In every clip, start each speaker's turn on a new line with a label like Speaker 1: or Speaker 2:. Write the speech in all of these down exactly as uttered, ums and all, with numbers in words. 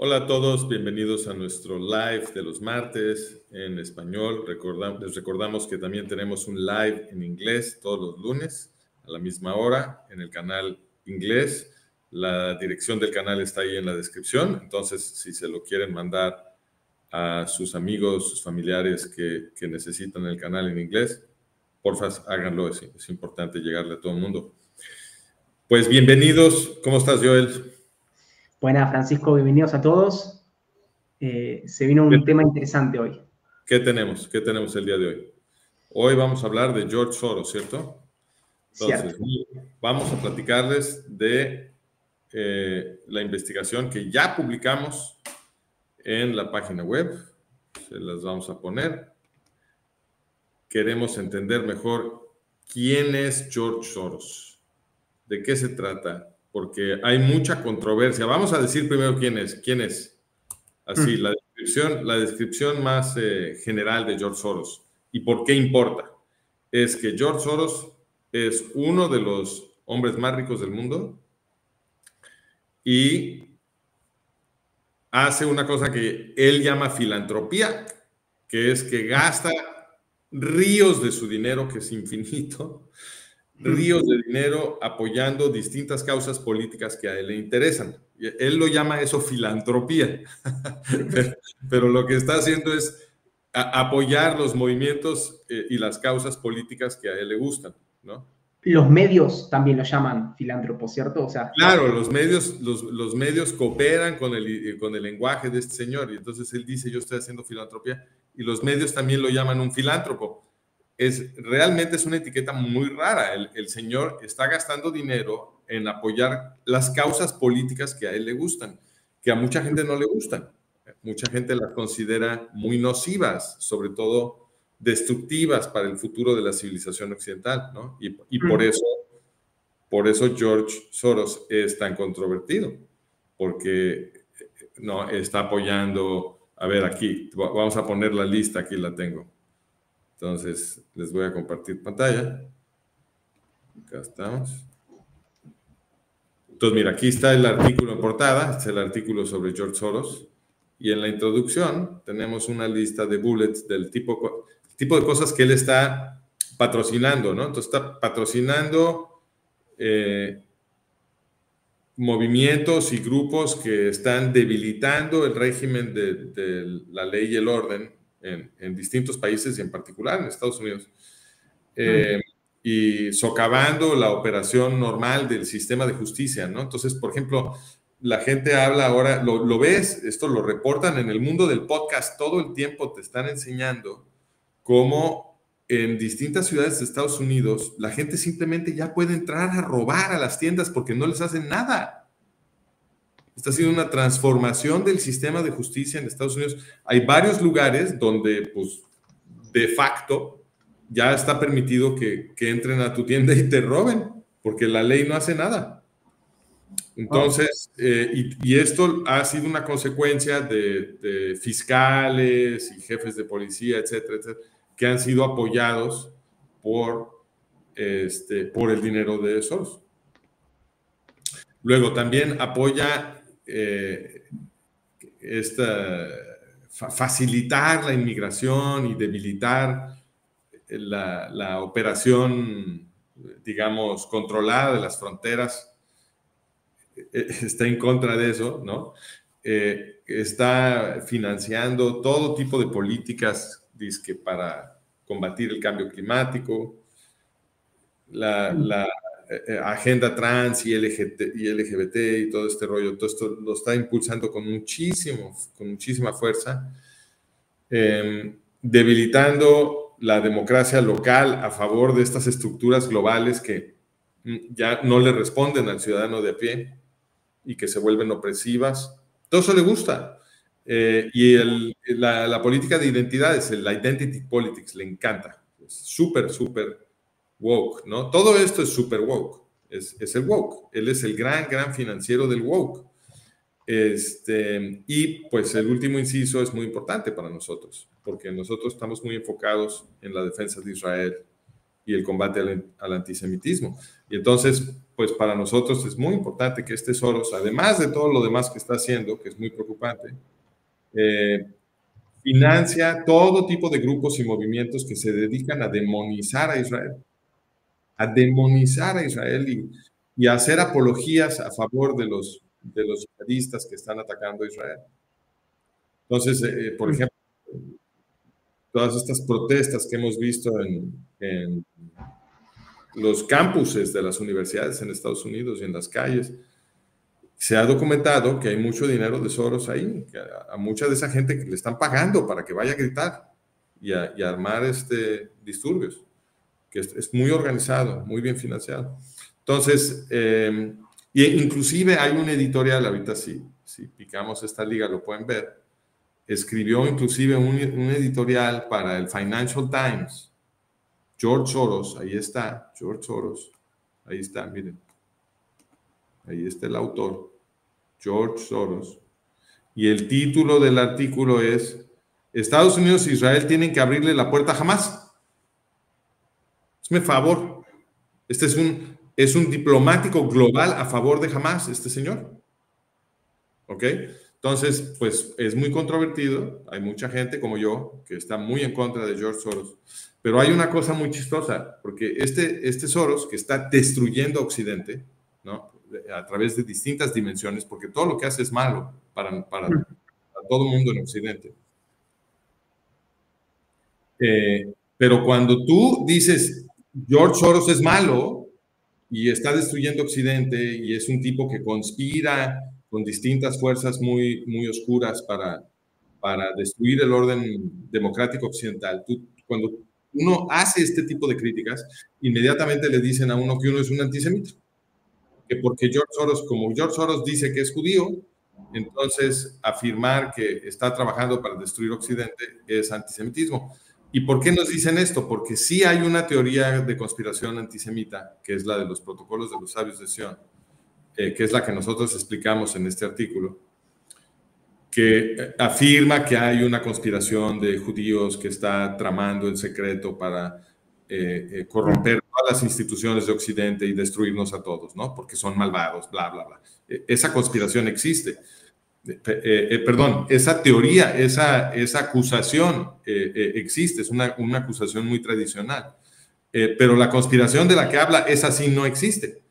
Speaker 1: Hola a todos, bienvenidos a nuestro live de los martes en español. Recordam- les recordamos que también tenemos un live en inglés todos los lunes a la misma hora en el canal inglés. La dirección del canal está ahí en la descripción, entonces si se lo quieren mandar a sus amigos, sus familiares que, que necesitan el canal en inglés, porfa, háganlo, es, es importante llegarle a todo el mundo. Pues bienvenidos, ¿cómo estás, Joel?
Speaker 2: Buenas, Francisco, bienvenidos a todos. Eh, se vino un tema interesante hoy.
Speaker 1: ¿Qué tenemos? ¿Qué tenemos el día de hoy? Hoy vamos a hablar de George Soros, ¿cierto? Entonces,
Speaker 2: Cierto.
Speaker 1: vamos a platicarles de eh, la investigación que ya publicamos en la página web. Se las vamos a poner. Queremos entender mejor quién es George Soros, de qué se trata, porque hay mucha controversia. Vamos a decir primero quién es. ¿Quién es? Así,
Speaker 2: Mm.
Speaker 1: la descripción, la descripción más eh, general de George Soros y por qué importa. Es que George Soros es uno de los hombres más ricos del mundo y hace una cosa que él llama filantropía, que es que gasta ríos de su dinero, que es infinito, ríos de dinero apoyando distintas causas políticas que a él le interesan. Él lo llama eso filantropía, pero, pero lo que está haciendo es a, apoyar los movimientos eh, y las causas políticas que a él le gustan, ¿no?
Speaker 2: Los medios también lo llaman filántropo, ¿cierto? O sea,
Speaker 1: Claro, los medios, los, los medios cooperan con el, con el lenguaje de este señor y entonces él dice, yo estoy haciendo filantropía y los medios también lo llaman un filántropo. Es, realmente es una etiqueta muy rara. El, el señor está gastando dinero en apoyar las causas políticas que a él le gustan, que a mucha gente no le gustan. Mucha gente las considera muy nocivas, sobre todo destructivas para el futuro de la civilización occidental, ¿no? Y, y por eso Por eso George Soros es tan controvertido, porque no está apoyando. A ver, aquí vamos a poner la lista, aquí la tengo. Entonces, les voy a compartir pantalla. Acá estamos. Entonces, mira, aquí está el artículo en portada, es el artículo sobre George Soros. Y en la introducción tenemos una lista de bullets del tipo, tipo de cosas que él está patrocinando, ¿no? Entonces, está patrocinando eh, movimientos y grupos que están debilitando el régimen de, de la ley y el orden en, en, distintos países y en particular en Estados Unidos. Eh, mm. Y socavando la operación normal del sistema de justicia, ¿no? Entonces, por ejemplo, la gente habla ahora, lo, lo ves, esto lo reportan en el mundo del podcast, todo el tiempo te están enseñando cómo en distintas ciudades de Estados Unidos la gente simplemente ya puede entrar a robar a las tiendas porque no les hacen nada. Esta ha sido una transformación del sistema de justicia en Estados Unidos. Hay varios lugares donde, pues, de facto, ya está permitido que, que entren a tu tienda y te roben, porque la ley no hace nada. Entonces, eh, y, y esto ha sido una consecuencia de, de fiscales y jefes de policía, etcétera, etcétera, que han sido apoyados por, este, por el dinero de Soros. Luego, también apoya eh, esta, fa facilitar la inmigración y debilitar la, la operación, digamos, controlada de las fronteras. Está en contra de eso, ¿no? Eh, está financiando todo tipo de políticas, dizque, para combatir el cambio climático, la, la eh, agenda trans y, L G T, y L G B T y todo este rollo. Todo esto lo está impulsando con, muchísimo, con muchísima fuerza, eh, debilitando la democracia local a favor de estas estructuras globales que ya no le responden al ciudadano de a pie y que se vuelven opresivas. Todo eso le gusta. Eh, y el, la, la política de identidades, el identity politics, le encanta. Es súper, súper woke, ¿no? Todo esto es súper woke. Es, es el woke. Él es el gran, gran financiero del woke. Este, y pues el último inciso es muy importante para nosotros, porque nosotros estamos muy enfocados en la defensa de Israel y el combate al, al antisemitismo. Y entonces, pues para nosotros es muy importante que este Soros, además de todo lo demás que está haciendo, que es muy preocupante, eh, financia todo tipo de grupos y movimientos que se dedican a demonizar a Israel, a demonizar a Israel y, y a hacer apologías a favor de los, de los yihadistas que están atacando a Israel. Entonces, eh, por ejemplo, todas estas protestas que hemos visto en, en los campuses de las universidades en Estados Unidos y en las calles, se ha documentado que hay mucho dinero de Soros ahí, que a, a mucha de esa gente que le están pagando para que vaya a gritar y a, y a armar este, disturbios, que es, es muy organizado, muy bien financiado. Entonces, eh, y inclusive hay un editorial, ahorita si, si picamos esta liga lo pueden ver, escribió inclusive un, un editorial para el Financial Times, George Soros, ahí está, George Soros, ahí está, miren, ahí está el autor, George Soros, y el título del artículo es Estados Unidos e Israel tienen que abrirle la puerta a Hamás. Hazme favor, este es un, es un diplomático global a favor de Hamás, este señor, ¿ok? Entonces, pues es muy controvertido, hay mucha gente como yo que está muy en contra de George Soros, pero hay una cosa muy chistosa, porque este, este Soros que está destruyendo a Occidente, ¿no? A través de distintas dimensiones, porque todo lo que hace es malo para, para, para todo el mundo en Occidente. Eh, pero cuando tú dices George Soros es malo y está destruyendo Occidente y es un tipo que conspira con distintas fuerzas muy, muy oscuras para, para destruir el orden democrático occidental, tú, cuando uno hace este tipo de críticas, inmediatamente le dicen a uno que uno es un antisemita. Que porque George Soros, como George Soros dice que es judío, entonces afirmar que está trabajando para destruir Occidente es antisemitismo. ¿Y por qué nos dicen esto? Porque sí hay una teoría de conspiración antisemita, que es la de los protocolos de los sabios de Sion, eh, que es la que nosotros explicamos en este artículo, que afirma que hay una conspiración de judíos que está tramando en secreto para eh, eh, corromper todas las instituciones de Occidente y destruirnos a todos, ¿no? Porque son malvados, bla, bla, bla. Eh, esa conspiración existe. Eh, eh, perdón, esa teoría, esa, esa acusación eh, eh, existe, es una, una acusación muy tradicional. Eh, pero la conspiración de la que habla, esa sí no existe.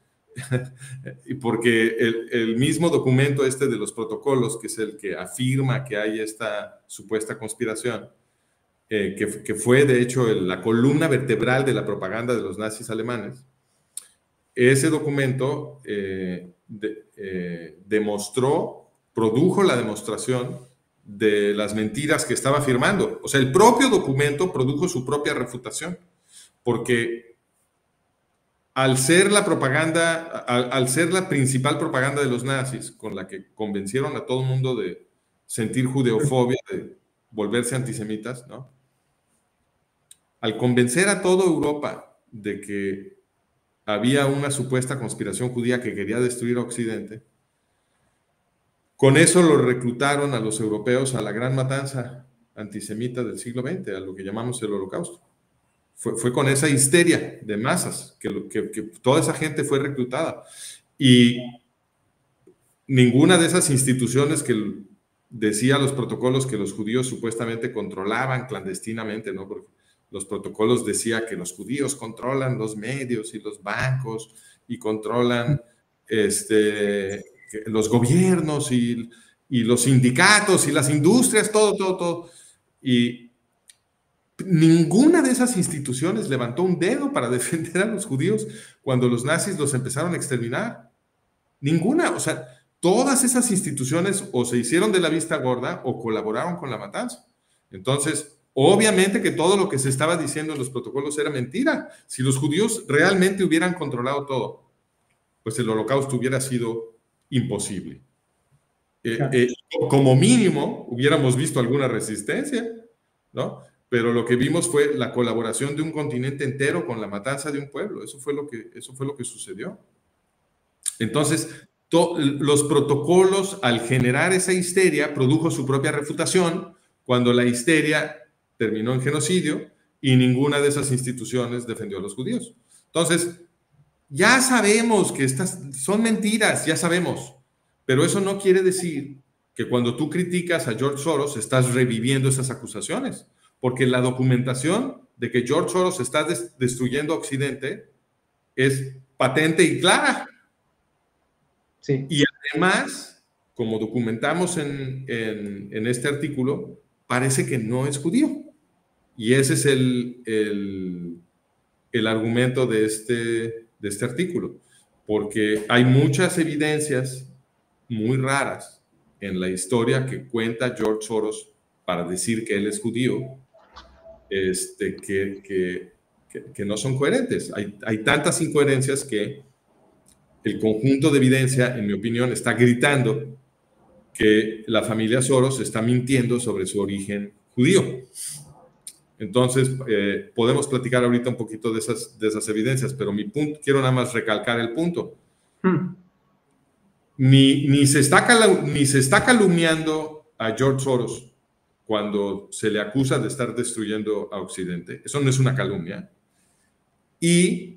Speaker 1: Y porque el, el mismo documento este de los protocolos, que es el que afirma que hay esta supuesta conspiración, eh, que, que fue de hecho el, la columna vertebral de la propaganda de los nazis alemanes, ese documento eh, de, eh, demostró, produjo la demostración de las mentiras que estaba afirmando. O sea, el propio documento produjo su propia refutación, porque al ser la propaganda, al, al ser la principal propaganda de los nazis, con la que convencieron a todo el mundo de sentir judeofobia, de volverse antisemitas, ¿no? Al convencer a toda Europa de que había una supuesta conspiración judía que quería destruir a Occidente, con eso lo reclutaron a los europeos a la gran matanza antisemita del siglo veinte, a lo que llamamos el Holocausto. Fue, fue con esa histeria de masas que, que, que toda esa gente fue reclutada. Y ninguna de esas instituciones que decía los protocolos que los judíos supuestamente controlaban clandestinamente, ¿no? Porque los protocolos decían que los judíos controlan los medios y los bancos y controlan este, los gobiernos y, y los sindicatos y las industrias, todo, todo, todo. Y ninguna de esas instituciones levantó un dedo para defender a los judíos cuando los nazis los empezaron a exterminar. Ninguna, o sea, todas esas instituciones o se hicieron de la vista gorda o colaboraron con la matanza. Entonces, obviamente que todo lo que se estaba diciendo en los protocolos era mentira. Si los judíos realmente hubieran controlado todo, pues el holocausto hubiera sido imposible. Eh, eh, como mínimo, hubiéramos visto alguna resistencia, ¿no? Pero lo que vimos fue la colaboración de un continente entero con la matanza de un pueblo. Eso fue lo que, eso fue lo que sucedió. Entonces, to, los protocolos, al generar esa histeria, produjo su propia refutación cuando la histeria terminó en genocidio y ninguna de esas instituciones defendió a los judíos. Entonces, Ya sabemos que estas son mentiras, ya sabemos, pero eso no quiere decir que cuando tú criticas a George Soros estás reviviendo esas acusaciones, porque la documentación de que George Soros está des destruyendo Occidente es patente y clara.
Speaker 2: Sí.
Speaker 1: Y además, como documentamos en, en, en este artículo, parece que no es judío. Y ese es el, el, el argumento de este, de este artículo, porque hay muchas evidencias muy raras en la historia que cuenta George Soros para decir que él es judío, este, que, que, que, que no son coherentes. Hay, hay tantas incoherencias que el conjunto de evidencia, en mi opinión, está gritando que la familia Soros está mintiendo sobre su origen judío. Entonces, eh, podemos platicar ahorita un poquito de esas, de esas evidencias, pero mi punto, quiero nada más recalcar el punto. Hmm. Ni, ni, se está calu, ni se está calumniando a George Soros cuando se le acusa de estar destruyendo a Occidente. Eso no es una calumnia. Y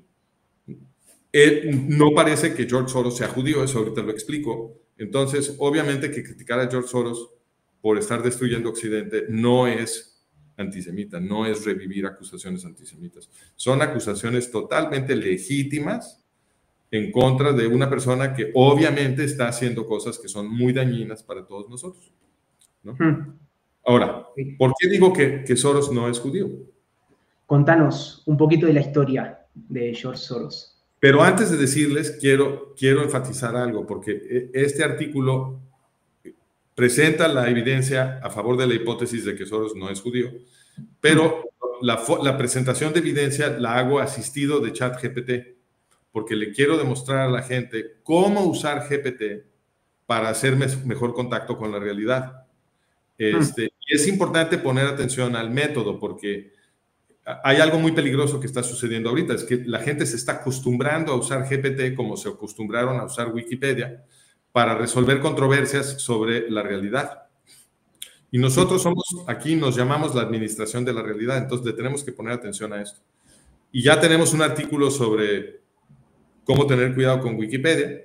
Speaker 1: él, no parece que George Soros sea judío, eso ahorita lo explico. Entonces, obviamente que criticar a George Soros por estar destruyendo Occidente no es antisemita, no es revivir acusaciones antisemitas. Son acusaciones totalmente legítimas en contra de una persona que obviamente está haciendo cosas que son muy dañinas para todos nosotros, ¿no? Hmm. Ahora, ¿por qué digo que, que Soros no es judío?
Speaker 2: Contanos un poquito de la historia de George Soros.
Speaker 1: Pero antes de decirles, quiero, quiero enfatizar algo, porque este artículo presenta la evidencia a favor de la hipótesis de que Soros no es judío, pero la, la presentación de evidencia la hago asistido de ChatGPT, porque le quiero demostrar a la gente cómo usar G P T para hacer mejor contacto con la realidad. Este, y es importante poner atención al método, porque hay algo muy peligroso que está sucediendo ahorita, es que la gente se está acostumbrando a usar G P T como se acostumbraron a usar Wikipedia para resolver controversias sobre la realidad. Y nosotros somos, aquí nos llamamos la administración de la realidad, entonces le tenemos que poner atención a esto. Y ya tenemos un artículo sobre cómo tener cuidado con Wikipedia,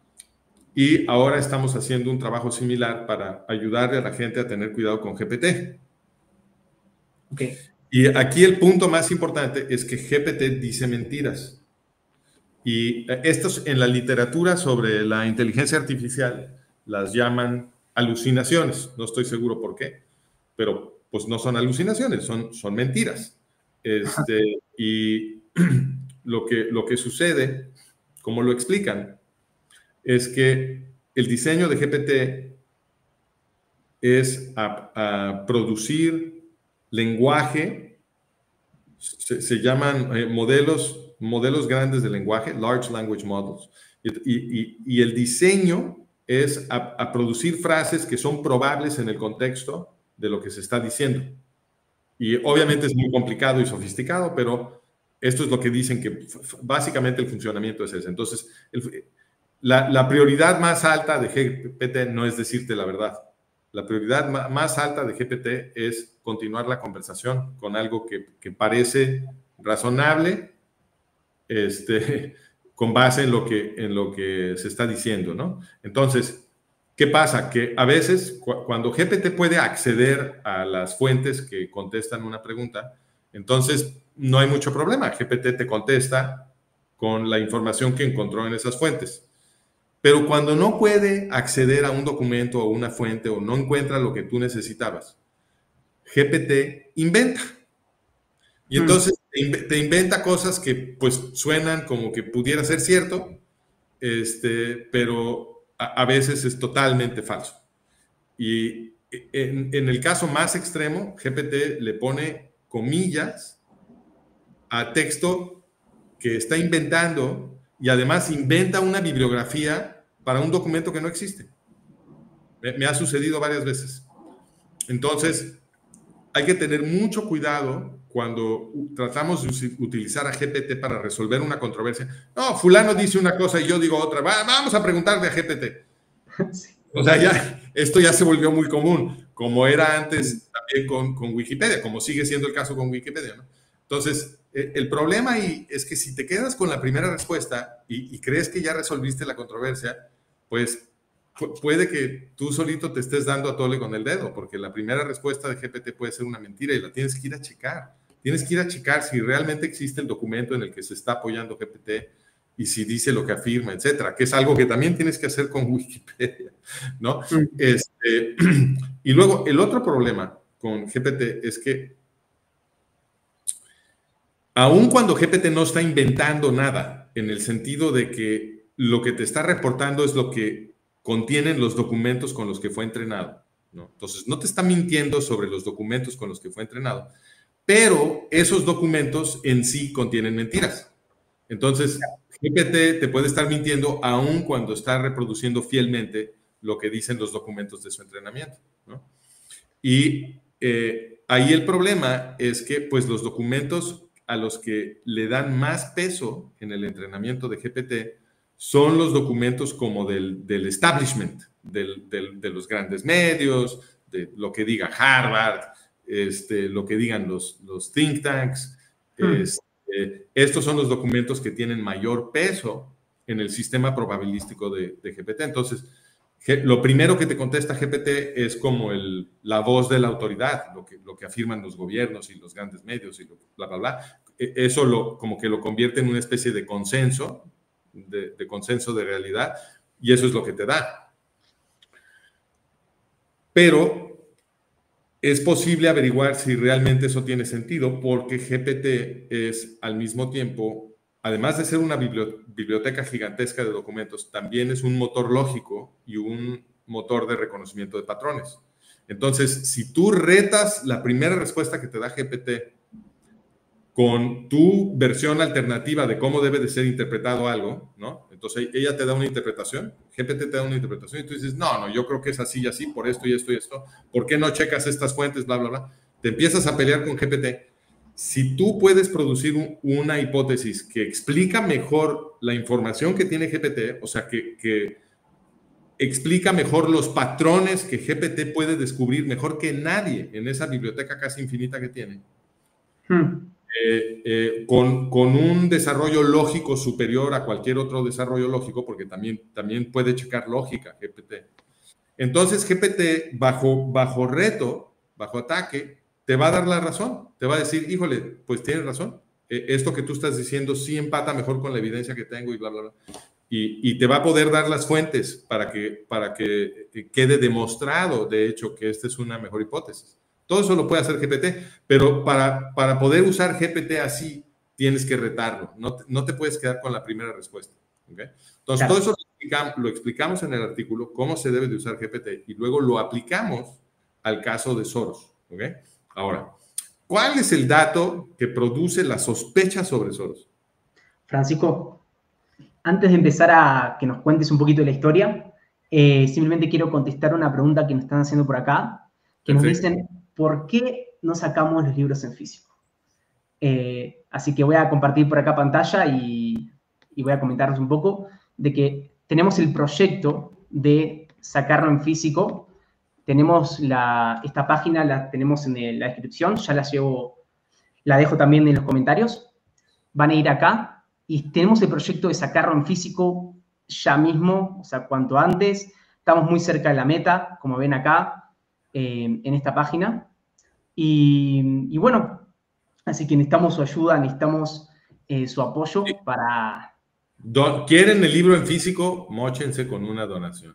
Speaker 1: y ahora estamos haciendo un trabajo similar para ayudarle a la gente a tener cuidado con G P T.
Speaker 2: Okay.
Speaker 1: Y aquí el punto más importante es que G P T dice mentiras. Y estos en la literatura sobre la inteligencia artificial las llaman alucinaciones. No estoy seguro por qué, pero pues no son alucinaciones, son, son mentiras. Este, y lo que, lo que sucede, como lo explican, es que el diseño de G P T es a, a producir lenguaje, se, se llaman eh, modelos, modelos grandes de lenguaje, large language models, y, y, y el diseño es a, a producir frases que son probables en el contexto de lo que se está diciendo. Y obviamente es muy complicado y sofisticado, pero esto es lo que dicen que básicamente el funcionamiento es ese. Entonces, el, la, la prioridad más alta de G P T no es decirte la verdad. La prioridad más alta de G P T es continuar la conversación con algo que, que parece razonable, este, con base en lo, que, en lo que se está diciendo, ¿no? Entonces, ¿qué pasa? Que a veces cu cuando G P T puede acceder a las fuentes que contestan una pregunta, entonces no hay mucho problema. G P T te contesta con la información que encontró en esas fuentes. Pero cuando no puede acceder a un documento o una fuente o no encuentra lo que tú necesitabas, G P T inventa. Y entonces hmm. te inventa cosas que pues suenan como que pudiera ser cierto, este, pero a, a veces es totalmente falso. Y en, en el caso más extremo, G P T le pone comillas a texto que está inventando y además inventa una bibliografía para un documento que no existe. Me, me ha sucedido varias veces. Entonces, hay que tener mucho cuidado cuando tratamos de utilizar a G P T para resolver una controversia. No, fulano dice una cosa y yo digo otra. Va, vamos a preguntarle a G P T. Sí. O sea, ya, esto ya se volvió muy común, como era antes también con, con Wikipedia, como sigue siendo el caso con Wikipedia, ¿no? Entonces, eh, el problema ahí es que si te quedas con la primera respuesta y, y crees que ya resolviste la controversia, pues pu puede que tú solito te estés dando a tole con el dedo, porque la primera respuesta de G P T puede ser una mentira y la tienes que ir a checar. Tienes que ir a checar si realmente existe el documento en el que se está apoyando G P T y si dice lo que afirma, etcétera, que es algo que también tienes que hacer con Wikipedia, ¿no? Mm. Este, y luego, el otro problema con G P T es que aun cuando G P T no está inventando nada, en el sentido de que lo que te está reportando es lo que contienen los documentos con los que fue entrenado, ¿no? Entonces, no te está mintiendo sobre los documentos con los que fue entrenado, pero esos documentos en sí contienen mentiras. Entonces, G P T te puede estar mintiendo aun cuando está reproduciendo fielmente lo que dicen los documentos de su entrenamiento, ¿no? Y eh, ahí el problema es que, pues, los documentos a los que le dan más peso en el entrenamiento de G P T son los documentos como del, del establishment, del, del, de los grandes medios, de lo que diga Harvard, este, lo que digan los, los think tanks. Hmm. Este, estos son los documentos que tienen mayor peso en el sistema probabilístico de, de G P T. Entonces, lo primero que te contesta G P T es como el, la voz de la autoridad, lo que, lo que afirman los gobiernos y los grandes medios y lo, bla, bla, bla. Eso lo, como que lo convierte en una especie de consenso, de, de consenso de realidad, y eso es lo que te da. Pero es posible averiguar si realmente eso tiene sentido, porque G P T es al mismo tiempo, además de ser una biblioteca gigantesca de documentos, también es un motor lógico y un motor de reconocimiento de patrones. Entonces, si tú retas la primera respuesta que te da G P T con tu versión alternativa de cómo debe de ser interpretado algo, ¿no? Entonces, ella te da una interpretación, G P T te da una interpretación y tú dices, no, no, yo creo que es así y así, por esto y esto y esto. ¿Por qué no checas estas fuentes, bla, bla, bla? Te empiezas a pelear con G P T. Si tú puedes producir un, una hipótesis que explica mejor la información que tiene G P T, o sea, que, que explica mejor los patrones que G P T puede descubrir mejor que nadie en esa biblioteca casi infinita que tiene, hmm. eh, eh, con, con un desarrollo lógico superior a cualquier otro desarrollo lógico, porque también, también puede checar lógica G P T. Entonces, G P T, bajo, bajo reto, bajo ataque, te va a dar la razón, te va a decir, híjole, pues tienes razón, eh, esto que tú estás diciendo sí empata mejor con la evidencia que tengo y bla, bla, bla. Y, y te va a poder dar las fuentes para que, para que quede demostrado, de hecho, que esta es una mejor hipótesis. Todo eso lo puede hacer G P T, pero para, para poder usar G P T así, tienes que retarlo, no te, no te puedes quedar con la primera respuesta, ¿okay? Entonces, claro, todo eso lo explicamos, lo explicamos en el artículo, cómo se debe de usar G P T, y luego lo aplicamos al caso de Soros, ¿ok? Ahora, ¿cuál es el dato que produce la sospecha sobre Soros?
Speaker 2: Francisco, antes de empezar a que nos cuentes un poquito de la historia, eh, simplemente quiero contestar una pregunta que nos están haciendo por acá, que nos dicen, ¿por qué no sacamos los libros en físico? Eh, así que voy a compartir por acá pantalla y, y voy a comentarles un poco de que tenemos el proyecto de sacarlo en físico. Tenemos la, esta página, la tenemos en el, la descripción, ya la llevo, la dejo también en los comentarios. Van a ir acá y tenemos el proyecto de sacarlo en físico ya mismo, o sea, cuanto antes. Estamos muy cerca de la meta, como ven acá, eh, en esta página. Y, y bueno, así que necesitamos su ayuda, necesitamos eh, su apoyo sí. para...
Speaker 1: Don, ¿quieren el libro en físico? Móchense con una donación.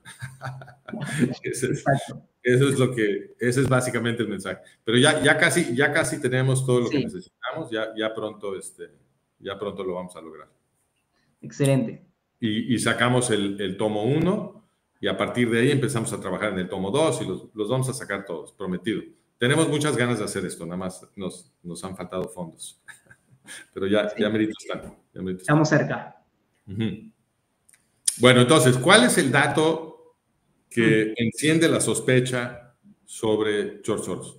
Speaker 1: Eso es, eso es lo que, ese es básicamente el mensaje. Pero ya, ya, casi, ya casi tenemos todo lo sí. que necesitamos, ya, ya, pronto, este, ya pronto lo vamos a lograr.
Speaker 2: Excelente.
Speaker 1: Y, y sacamos el, el tomo uno y a partir de ahí empezamos a trabajar en el tomo dos y los, los vamos a sacar todos, prometido. Tenemos muchas ganas de hacer esto, nada más nos, nos han faltado fondos. Pero ya, sí. ya merito están. Ya merito
Speaker 2: Estamos cerca.
Speaker 1: Uh-huh. Bueno, entonces, ¿cuál es el dato que uh-huh. enciende la sospecha sobre George Soros?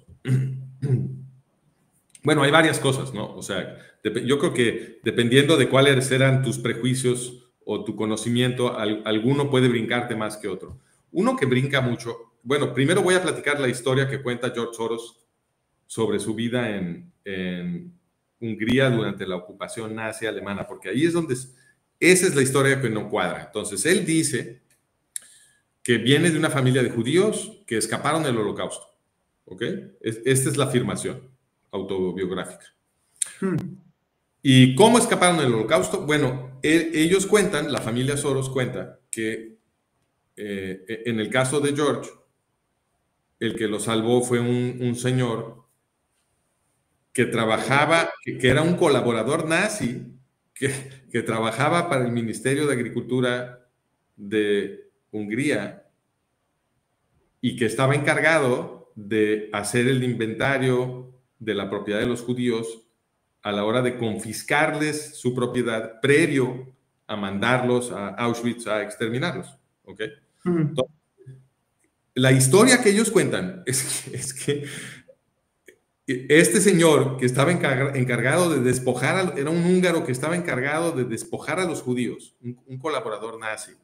Speaker 1: Bueno, hay varias cosas, ¿no? O sea, yo creo que dependiendo de cuáles eran tus prejuicios o tu conocimiento, alguno puede brincarte más que otro. Uno que brinca mucho, bueno, primero voy a platicar la historia que cuenta George Soros sobre su vida en, en Hungría durante la ocupación nazi alemana, porque ahí es donde, esa es la historia que no cuadra. Entonces, él dice que viene de una familia de judíos que escaparon del Holocausto, ¿ok? Esta es la afirmación autobiográfica. Hmm. ¿Y cómo escaparon del Holocausto? Bueno, él, ellos cuentan, la familia Soros cuenta, que eh, en el caso de George, el que lo salvó fue un, un señor que trabajaba, que, que era un colaborador nazi, que, que trabajaba para el Ministerio de Agricultura de Hungría y que estaba encargado de hacer el inventario de la propiedad de los judíos a la hora de confiscarles su propiedad previo a mandarlos a Auschwitz a exterminarlos. ¿Ok? Uh-huh. Entonces, la historia que ellos cuentan es que, es que este señor que estaba encargado de despojar, a, era un húngaro que estaba encargado de despojar a los judíos, un, un colaborador nazi,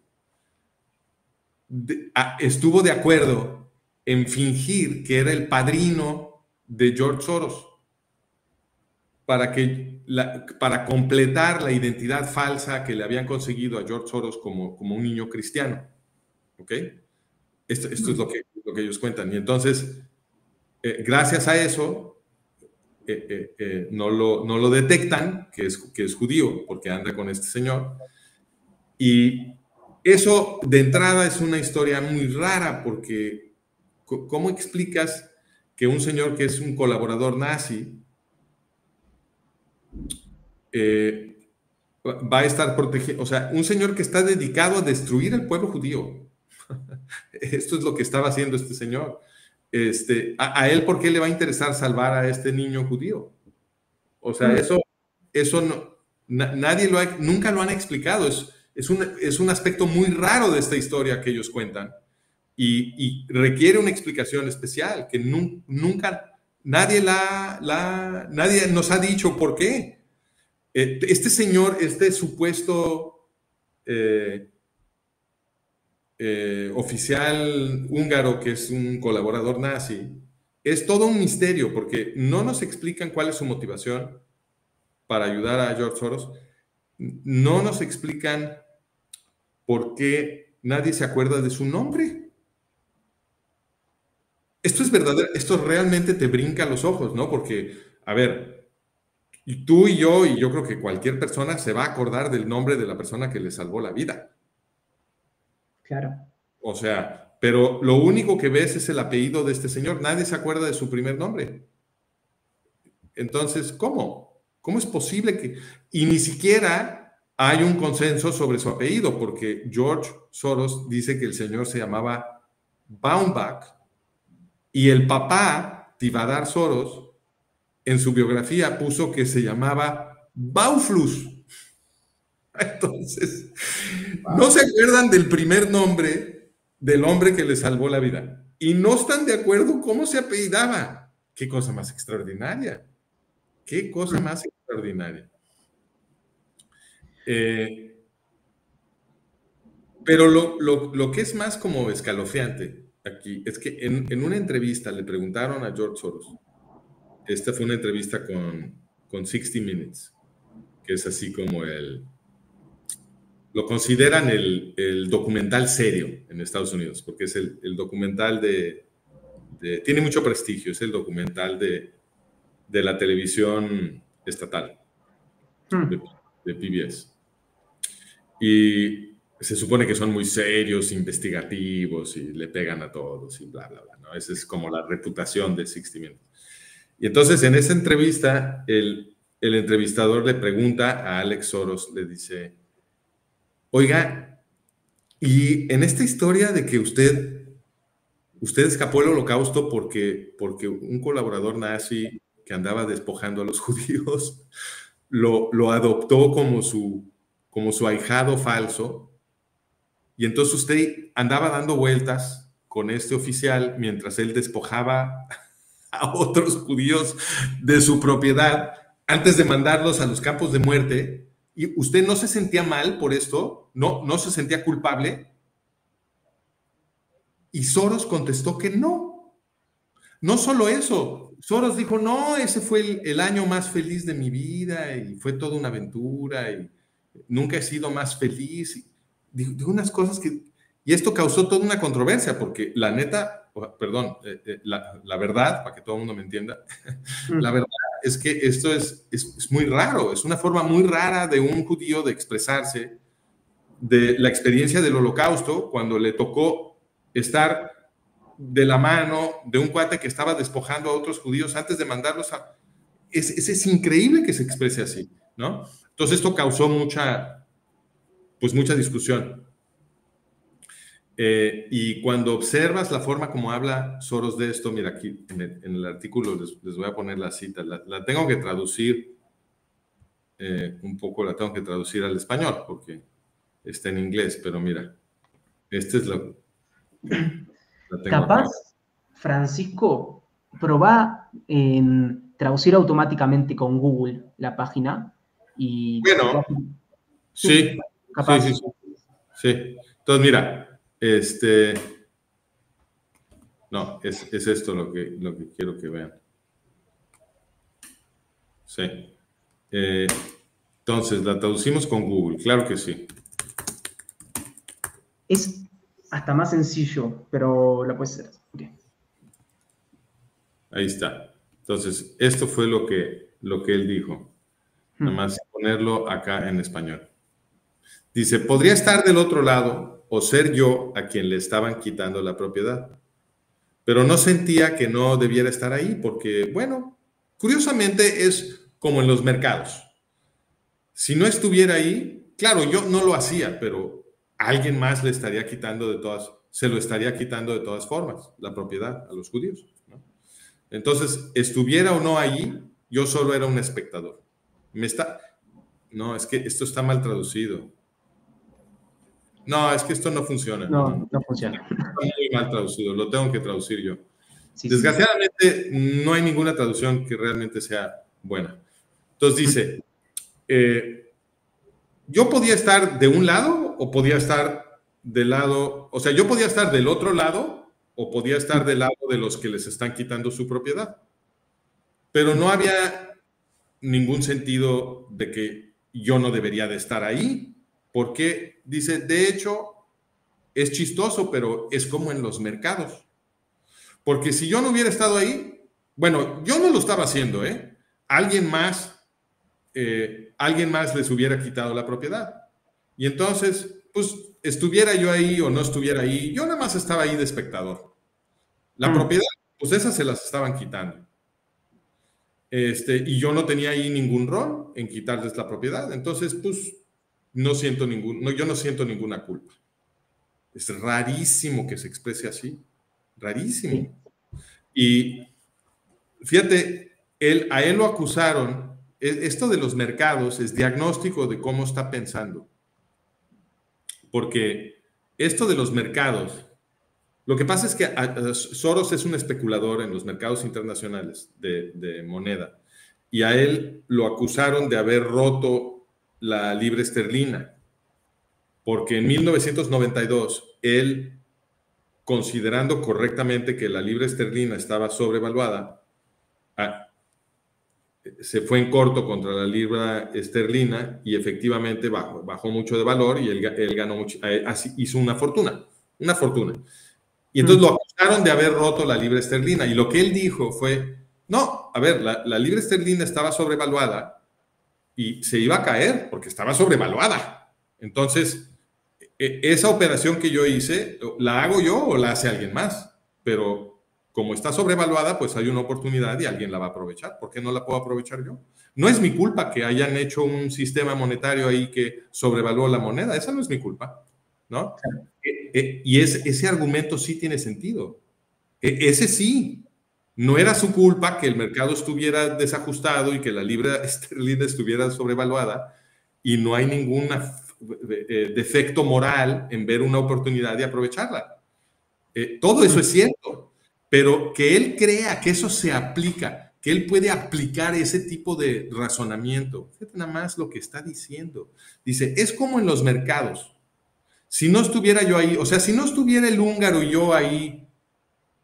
Speaker 1: de, a, estuvo de acuerdo en fingir que era el padrino de George Soros para, que la, para completar la identidad falsa que le habían conseguido a George Soros como, como un niño cristiano. ¿Ok? Esto, esto es lo que, lo que ellos cuentan. Y entonces, eh, gracias a eso, eh, eh, eh, no, lo, no lo detectan, que es, que es judío, porque anda con este señor. Y eso, de entrada, es una historia muy rara, porque ¿cómo explicas que un señor que es un colaborador nazi eh, va a estar protegido? O sea, un señor que está dedicado a destruir el pueblo judío. Esto es lo que estaba haciendo este señor. Este, a, a él, ¿por qué le va a interesar salvar a este niño judío? O sea, eso, eso no, na, nadie lo ha, nunca lo han explicado. Es, es, un, es un aspecto muy raro de esta historia que ellos cuentan y, y requiere una explicación especial que nu, nunca, nadie, la, la, nadie nos ha dicho por qué. Este señor, este supuesto eh, eh, oficial húngaro, que es un colaborador nazi, es todo un misterio porque no nos explican cuál es su motivación para ayudar a George Soros, no nos explican por qué nadie se acuerda de su nombre. Esto es verdadero, esto realmente te brinca a los ojos, ¿no? Porque, a ver, y tú y yo, y yo creo que cualquier persona se va a acordar del nombre de la persona que le salvó la vida.
Speaker 2: Claro.
Speaker 1: O sea, pero lo único que ves es el apellido de este señor. Nadie se acuerda de su primer nombre. Entonces, ¿cómo? ¿Cómo es posible que...? Y ni siquiera hay un consenso sobre su apellido, porque George Soros dice que el señor se llamaba Baumbach y el papá, Tivadar Soros, en su biografía puso que se llamaba Bauflus. Entonces, wow. No se acuerdan del primer nombre del hombre que le salvó la vida. Y no están de acuerdo cómo se apellidaba. Qué cosa más extraordinaria. Qué cosa más extraordinaria. Eh, pero lo, lo, lo que es más como escalofriante aquí es que en, en una entrevista le preguntaron a George Soros. Esta fue una entrevista con, con sixty minutes, que es así como el... Lo consideran el, el documental serio en Estados Unidos, porque es el, el documental de, de... Tiene mucho prestigio, es el documental de, de la televisión estatal, hmm. de, de P B S. Y se supone que son muy serios, investigativos, y le pegan a todos, y bla, bla, bla, ¿no? Esa es como la reputación de sixty minutes. Y entonces, en esa entrevista, el, el entrevistador le pregunta a Alex Soros, le dice... Oiga, y en esta historia de que usted, usted escapó del Holocausto porque, porque un colaborador nazi que andaba despojando a los judíos lo, lo adoptó como su, como su ahijado falso, y entonces usted andaba dando vueltas con este oficial mientras él despojaba a otros judíos de su propiedad antes de mandarlos a los campos de muerte. ¿Y usted no se sentía mal por esto? ¿No, no se sentía culpable? Y Soros contestó que no. No solo eso, Soros dijo, no, ese fue el, el año más feliz de mi vida y fue toda una aventura y nunca he sido más feliz. Dijo, dijo unas cosas que... Y esto causó toda una controversia porque la neta, perdón, eh, eh, la, la verdad, para que todo el mundo me entienda,
Speaker 2: Mm.
Speaker 1: la verdad es que esto es, es, es muy raro, es una forma muy rara de un judío de expresarse de la experiencia del Holocausto cuando le tocó estar de la mano de un cuate que estaba despojando a otros judíos antes de mandarlos a... Es, es, es increíble que se exprese así, ¿no? Entonces esto causó mucha, pues mucha discusión. Eh, y cuando observas la forma como habla Soros de esto, mira aquí en el, en el artículo les, les, voy a poner la cita, la, la tengo que traducir eh, un poco, la tengo que traducir al español porque está en inglés, pero mira, este es lo la tengo
Speaker 2: Capaz,
Speaker 1: acá.
Speaker 2: Francisco, probá en traducir automáticamente con Google la página y te
Speaker 1: Bueno,
Speaker 2: quedas... Sí,
Speaker 1: sí, sí,
Speaker 2: capaz.
Speaker 1: sí, sí, sí. Entonces, mira, este, no, es, es esto lo que, lo que quiero que vean. Sí. Eh, entonces, la traducimos con Google, claro que sí.
Speaker 2: Es hasta más sencillo, pero lo puedes hacer. Okay.
Speaker 1: Ahí está. Entonces, esto fue lo que, lo que él dijo. Hmm. Nada más ponerlo acá en español. Dice, podría estar del otro lado o ser yo a quien le estaban quitando la propiedad. Pero no sentía que no debiera estar ahí porque, bueno, curiosamente es como en los mercados. Si no estuviera ahí, claro, yo no lo hacía, pero alguien más le estaría quitando de todas, se lo estaría quitando de todas formas, la propiedad a los judíos, ¿no? Entonces, estuviera o no ahí, yo solo era un espectador. Me está, no, es que esto está mal traducido. No, es que esto no funciona.
Speaker 2: No,
Speaker 1: No, no,
Speaker 2: no funciona.
Speaker 1: está muy mal traducido, lo tengo que traducir yo.
Speaker 2: Sí,
Speaker 1: Desgraciadamente, sí. No hay ninguna traducción que realmente sea buena. Entonces dice, eh, yo podía estar de un lado o podía estar del lado, o sea, yo podía estar del otro lado o podía estar del lado de los que les están quitando su propiedad. Pero no había ningún sentido de que yo no debería de estar ahí, porque dice, de hecho, es chistoso, pero es como en los mercados. Porque si yo no hubiera estado ahí, bueno, yo no lo estaba haciendo, ¿eh? Alguien más, eh, alguien más les hubiera quitado la propiedad. Y entonces, pues, estuviera yo ahí o no estuviera ahí, yo nada más estaba ahí de espectador. La mm. propiedad, pues esas se las estaban quitando. Este, y yo no tenía ahí ningún rol en quitarles la propiedad. Entonces, pues, no siento ningún, no, yo no siento ninguna culpa. Es rarísimo que se exprese así. Rarísimo. Y fíjate, él, a él lo acusaron, esto de los mercados es diagnóstico de cómo está pensando. Porque esto de los mercados, lo que pasa es que Soros es un especulador en los mercados internacionales de, de moneda y a él lo acusaron de haber roto la libra esterlina, porque en mil novecientos noventa y dos él, considerando correctamente que la libra esterlina estaba sobrevaluada, se fue en corto contra la libra esterlina y efectivamente bajó, bajó mucho de valor y él, él ganó mucho, así hizo una fortuna, una fortuna. Y entonces lo acusaron de haber roto la libra esterlina y lo que él dijo fue, no, a ver, la, la libra esterlina estaba sobrevaluada y se iba a caer porque estaba sobrevaluada. Entonces, esa operación que yo hice, ¿la hago yo o la hace alguien más? Pero como está sobrevaluada, pues hay una oportunidad y alguien la va a aprovechar. ¿Por qué no la puedo aprovechar yo? No es mi culpa que hayan hecho un sistema monetario ahí que sobrevaluó la moneda. Esa no es mi culpa, ¿no? Y ese, ese argumento sí tiene sentido. Ese sí. No era su culpa que el mercado estuviera desajustado y que la libra esterlina estuviera sobrevaluada y no hay ningún defecto moral en ver una oportunidad de aprovecharla. Eh, todo eso es cierto, pero que él crea que eso se aplica, que él puede aplicar ese tipo de razonamiento. Fíjate nada más lo que está diciendo. Dice, es como en los mercados. Si no estuviera yo ahí, o sea, si no estuviera el húngaro y yo ahí,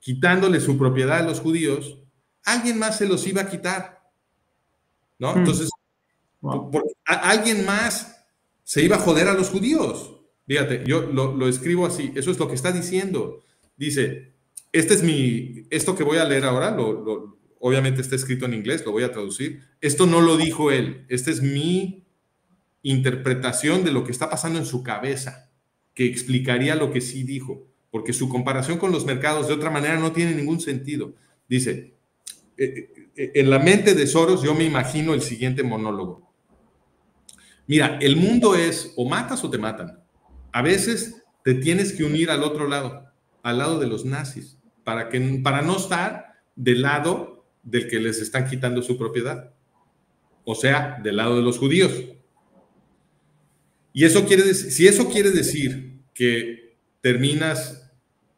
Speaker 1: quitándole su propiedad a los judíos, alguien más se los iba a quitar, ¿no? Hmm. Entonces, wow. por, por, a, alguien más se iba a joder a los judíos. Fíjate, yo lo, lo escribo así, eso es lo que está diciendo. Dice, este es mi, esto que voy a leer ahora, lo, lo, obviamente está escrito en inglés, lo voy a traducir. Esto no lo dijo él, esta es mi interpretación de lo que está pasando en su cabeza, que explicaría lo que sí dijo, porque su comparación con los mercados de otra manera no tiene ningún sentido. Dice, eh, eh, en la mente de Soros yo me imagino el siguiente monólogo. Mira, el mundo es o matas o te matan. A veces te tienes que unir al otro lado, al lado de los nazis, para, que, para no estar del lado del que les están quitando su propiedad. O sea, del lado de los judíos. Y eso quiere decir, si eso quiere decir que terminas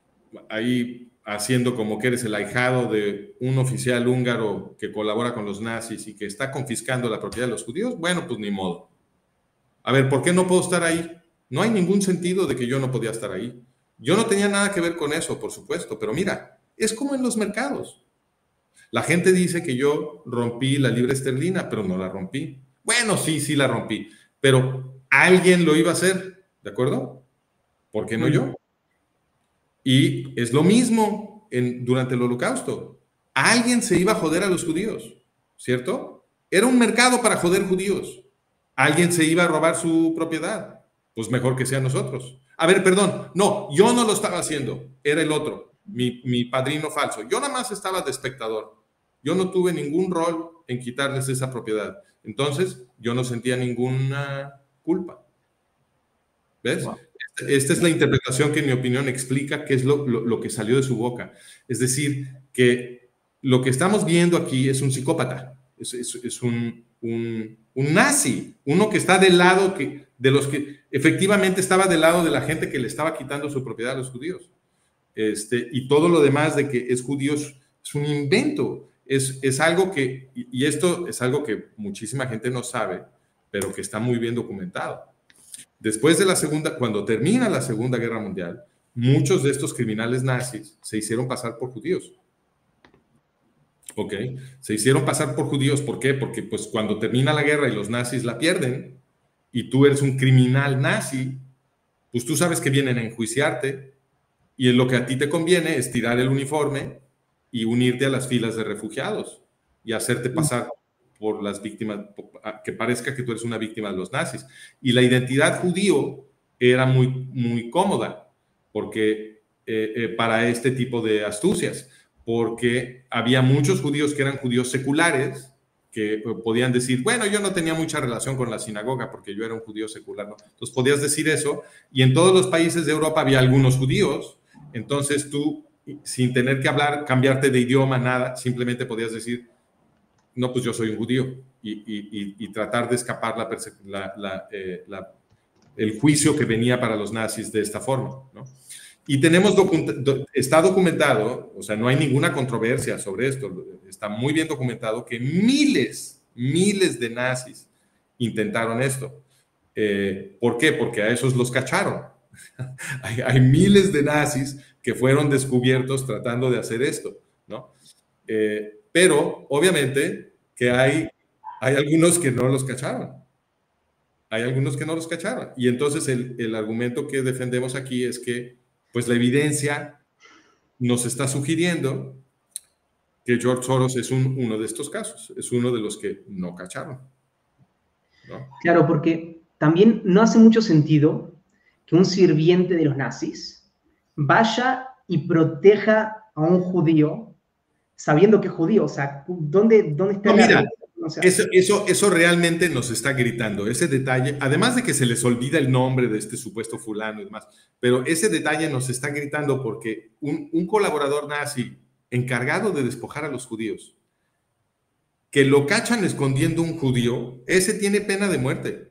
Speaker 1: ahí haciendo como que eres el ahijado de un oficial húngaro que colabora con los nazis y que está confiscando la propiedad de los judíos, bueno, pues ni modo. A ver, ¿por qué no puedo estar ahí? No hay ningún sentido de que yo no podía estar ahí. Yo no tenía nada que ver con eso, por supuesto, pero mira, es como en los mercados. La gente dice que yo rompí la libra esterlina, pero no la rompí. Bueno, sí, sí la rompí, pero alguien lo iba a hacer, ¿de acuerdo? ¿Por qué no yo? Y es lo mismo en, durante el Holocausto. Alguien se iba a joder a los judíos, ¿cierto? Era un mercado para joder judíos. Alguien se iba a robar su propiedad. Pues mejor que sea nosotros. A ver, perdón, no, yo no lo estaba haciendo, era el otro, mi, mi padrino falso. Yo nada más estaba de espectador. Yo no tuve ningún rol en quitarles esa propiedad. Entonces, yo no sentía ninguna culpa. ¿Ves? Wow. Esta es la interpretación que, en mi opinión, explica qué es lo, lo, lo que salió de su boca. Es decir, que lo que estamos viendo aquí es un psicópata, es, es, es un, un, un nazi, uno que está del lado que, de los que efectivamente estaba del lado de la gente que le estaba quitando su propiedad a los judíos. Este, y todo lo demás de que es judío es, es un invento, es, es algo que, y esto es algo que muchísima gente no sabe, pero que está muy bien documentado. Después de la segunda, cuando termina la Segunda Guerra Mundial, muchos de estos criminales nazis se hicieron pasar por judíos. ¿Ok? Se hicieron pasar por judíos, ¿por qué? Porque pues cuando termina la guerra y los nazis la pierden, y tú eres un criminal nazi, pues tú sabes que vienen a enjuiciarte, y en lo que a ti te conviene es tirar el uniforme y unirte a las filas de refugiados, y hacerte pasar por las víctimas, que parezca que tú eres una víctima de los nazis. Y la identidad judío era muy, muy cómoda porque, eh, eh, para este tipo de astucias, porque había muchos judíos que eran judíos seculares, que podían decir, bueno, yo no tenía mucha relación con la sinagoga porque yo era un judío secular, ¿no? Entonces podías decir eso, y en todos los países de Europa había algunos judíos, entonces tú, sin tener que hablar, cambiarte de idioma, nada, simplemente podías decir, no, pues yo soy un judío, y, y, y tratar de escapar la, la, la, eh, la, el juicio que venía para los nazis de esta forma, ¿no? Y tenemos, docu está documentado, o sea, no hay ninguna controversia sobre esto, está muy bien documentado que miles, miles de nazis intentaron esto. Eh, ¿Por qué? Porque a esos los cacharon. hay, hay miles de nazis que fueron descubiertos tratando de hacer esto, ¿no? Eh, pero, obviamente, que hay, hay algunos que no los cacharon. Hay algunos que no los cacharon. Y entonces el, el argumento que defendemos aquí es que, pues, la evidencia nos está sugiriendo que George Soros es un, uno de estos casos. Es uno de los que no cacharon, ¿no?
Speaker 2: Claro, porque también no hace mucho sentido que un sirviente de los nazis vaya y proteja a un judío sabiendo que es judío. O sea, ¿dónde, dónde está
Speaker 1: no,
Speaker 2: la...
Speaker 1: Mira,
Speaker 2: o sea,
Speaker 1: eso, eso, eso realmente nos está gritando, ese detalle, además de que se les olvida el nombre de este supuesto fulano y demás, pero ese detalle nos está gritando porque un, un colaborador nazi encargado de despojar a los judíos, que lo cachan escondiendo un judío, ese tiene pena de muerte.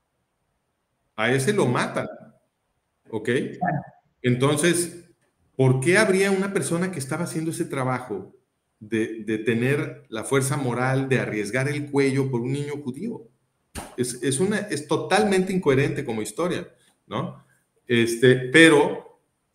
Speaker 1: A ese lo matan, ¿ok? Entonces, ¿por qué habría una persona que estaba haciendo ese trabajo de, de tener la fuerza moral de arriesgar el cuello por un niño judío? Es, es, una, es totalmente incoherente como historia, ¿no? Este, pero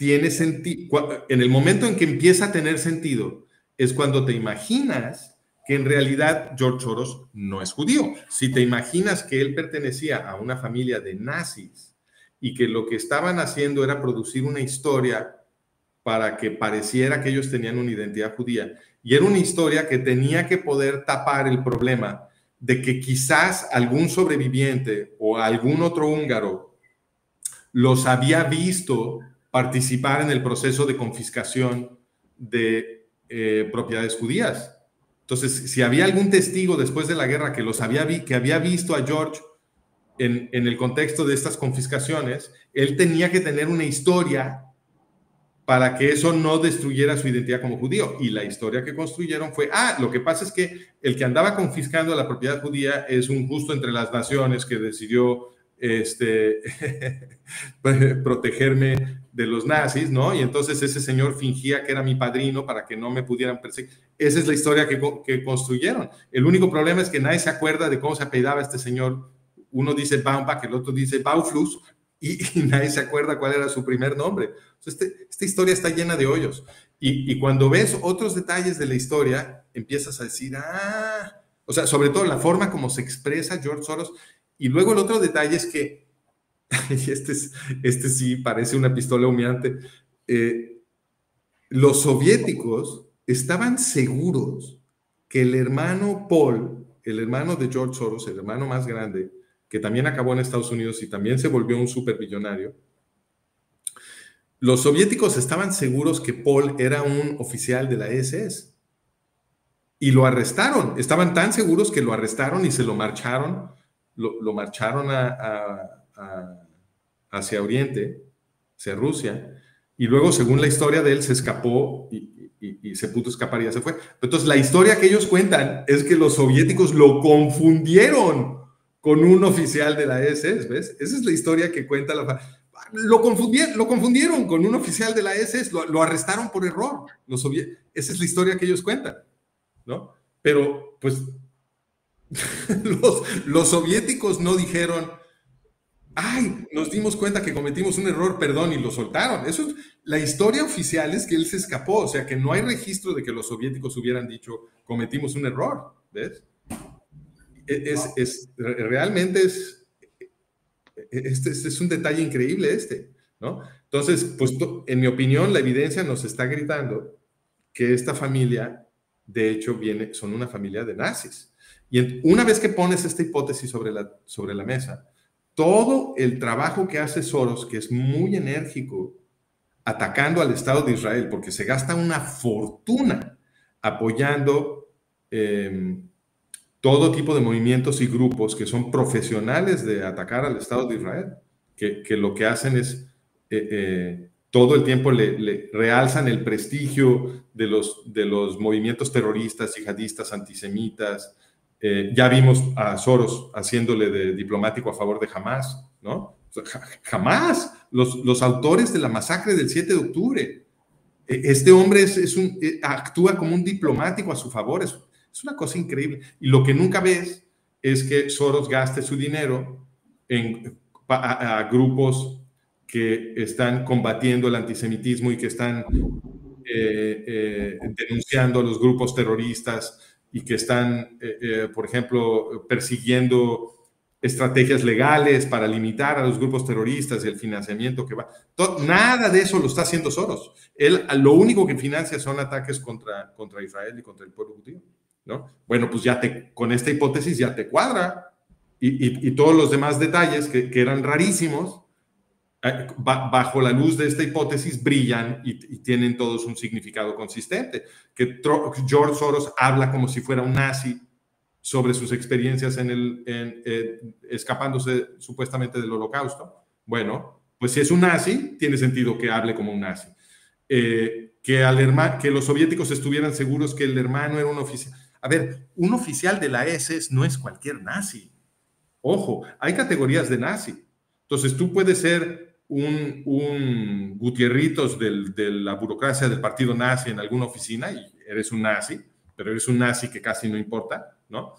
Speaker 1: tiene sentido. En el momento en que empieza a tener sentido, es cuando te imaginas que en realidad George Soros no es judío. Si te imaginas que él pertenecía a una familia de nazis y que lo que estaban haciendo era producir una historia para que pareciera que ellos tenían una identidad judía, y era una historia que tenía que poder tapar el problema de que quizás algún sobreviviente o algún otro húngaro los había visto participar en el proceso de confiscación de eh, propiedades judías. Entonces, si había algún testigo después de la guerra que, los había, vi que había visto a George en, en el contexto de estas confiscaciones, él tenía que tener una historia para que eso no destruyera su identidad como judío. Y la historia que construyeron fue, ah, lo que pasa es que el que andaba confiscando la propiedad judía es un justo entre las naciones que decidió este, protegerme de los nazis, ¿no? Y entonces ese señor fingía que era mi padrino para que no me pudieran perseguir. Esa es la historia que, que construyeron. El único problema es que nadie se acuerda de cómo se apellidaba este señor. Uno dice Baumbach, el otro dice Bauflus, y, y nadie se acuerda cuál era su primer nombre. Este, esta historia está llena de hoyos. Y, y cuando ves otros detalles de la historia, empiezas a decir, ah, o sea, sobre todo la forma como se expresa George Soros. Y luego el otro detalle es que, y este, es, este sí parece una pistola humeante, eh, los soviéticos estaban seguros que el hermano Paul, el hermano de George Soros, el hermano más grande, que también acabó en Estados Unidos y también se volvió un supermillonario, los soviéticos estaban seguros que Paul era un oficial de la ese ese y lo arrestaron. Estaban tan seguros que lo arrestaron y se lo marcharon, lo, lo marcharon a, a, a, hacia Oriente, hacia Rusia, y luego, según la historia de él, se escapó y, y, y se pudo escapar y ya se fue. Entonces, la historia que ellos cuentan es que los soviéticos lo confundieron con un oficial de la ese ese, ¿ves? Esa es la historia que cuenta la... Lo confundieron, lo confundieron con un oficial de la ese ese, lo, lo arrestaron por error. Los soviet... Esa es la historia que ellos cuentan, ¿no? Pero, pues, los, los soviéticos no dijeron, ay, nos dimos cuenta que cometimos un error, perdón, y lo soltaron. Eso es, la historia oficial es que él se escapó, o sea, que no hay registro de que los soviéticos hubieran dicho, cometimos un error, ¿ves? Es, es, realmente es, este, este es un detalle increíble este, ¿no? Entonces, pues en mi opinión, la evidencia nos está gritando que esta familia, de hecho, viene, son una familia de nazis. Y en, una vez que pones esta hipótesis sobre la, sobre la mesa, todo el trabajo que hace Soros, que es muy enérgico, atacando al Estado de Israel, porque se gasta una fortuna apoyando eh, todo tipo de movimientos y grupos que son profesionales de atacar al Estado de Israel, que, que lo que hacen es eh, eh, todo el tiempo le, le realzan el prestigio de los, de los movimientos terroristas, yihadistas, antisemitas. Eh, ya vimos a Soros haciéndole de diplomático a favor de Hamas, ¿no? O sea, jamás los, los autores de la masacre del siete de octubre. Este hombre es, es un, actúa como un diplomático a su favor. Es, es una cosa increíble. Y lo que nunca ves es que Soros gaste su dinero en, a, a grupos que están combatiendo el antisemitismo y que están eh, eh, denunciando a los grupos terroristas y que están, eh, eh, por ejemplo, persiguiendo estrategias legales para limitar a los grupos terroristas y el financiamiento que va. Todo, nada de eso lo está haciendo Soros. Él lo único que financia son ataques contra, contra Israel y contra el pueblo judío, ¿no? Bueno, pues ya te, con esta hipótesis ya te cuadra. Y, y, y todos los demás detalles que, que eran rarísimos, eh, bajo la luz de esta hipótesis brillan y, y tienen todos un significado consistente. Que George Soros habla como si fuera un nazi sobre sus experiencias en el, en, en, escapándose supuestamente del holocausto. Bueno, pues si es un nazi, tiene sentido que hable como un nazi. Eh, que, al hermano, que los soviéticos estuvieran seguros que el hermano era un oficial. A ver, un oficial de la ese ese no es cualquier nazi. Ojo, hay categorías de nazi. Entonces tú puedes ser un, un Gutierritos del, de la burocracia del partido nazi en alguna oficina y eres un nazi, pero eres un nazi que casi no importa, ¿no?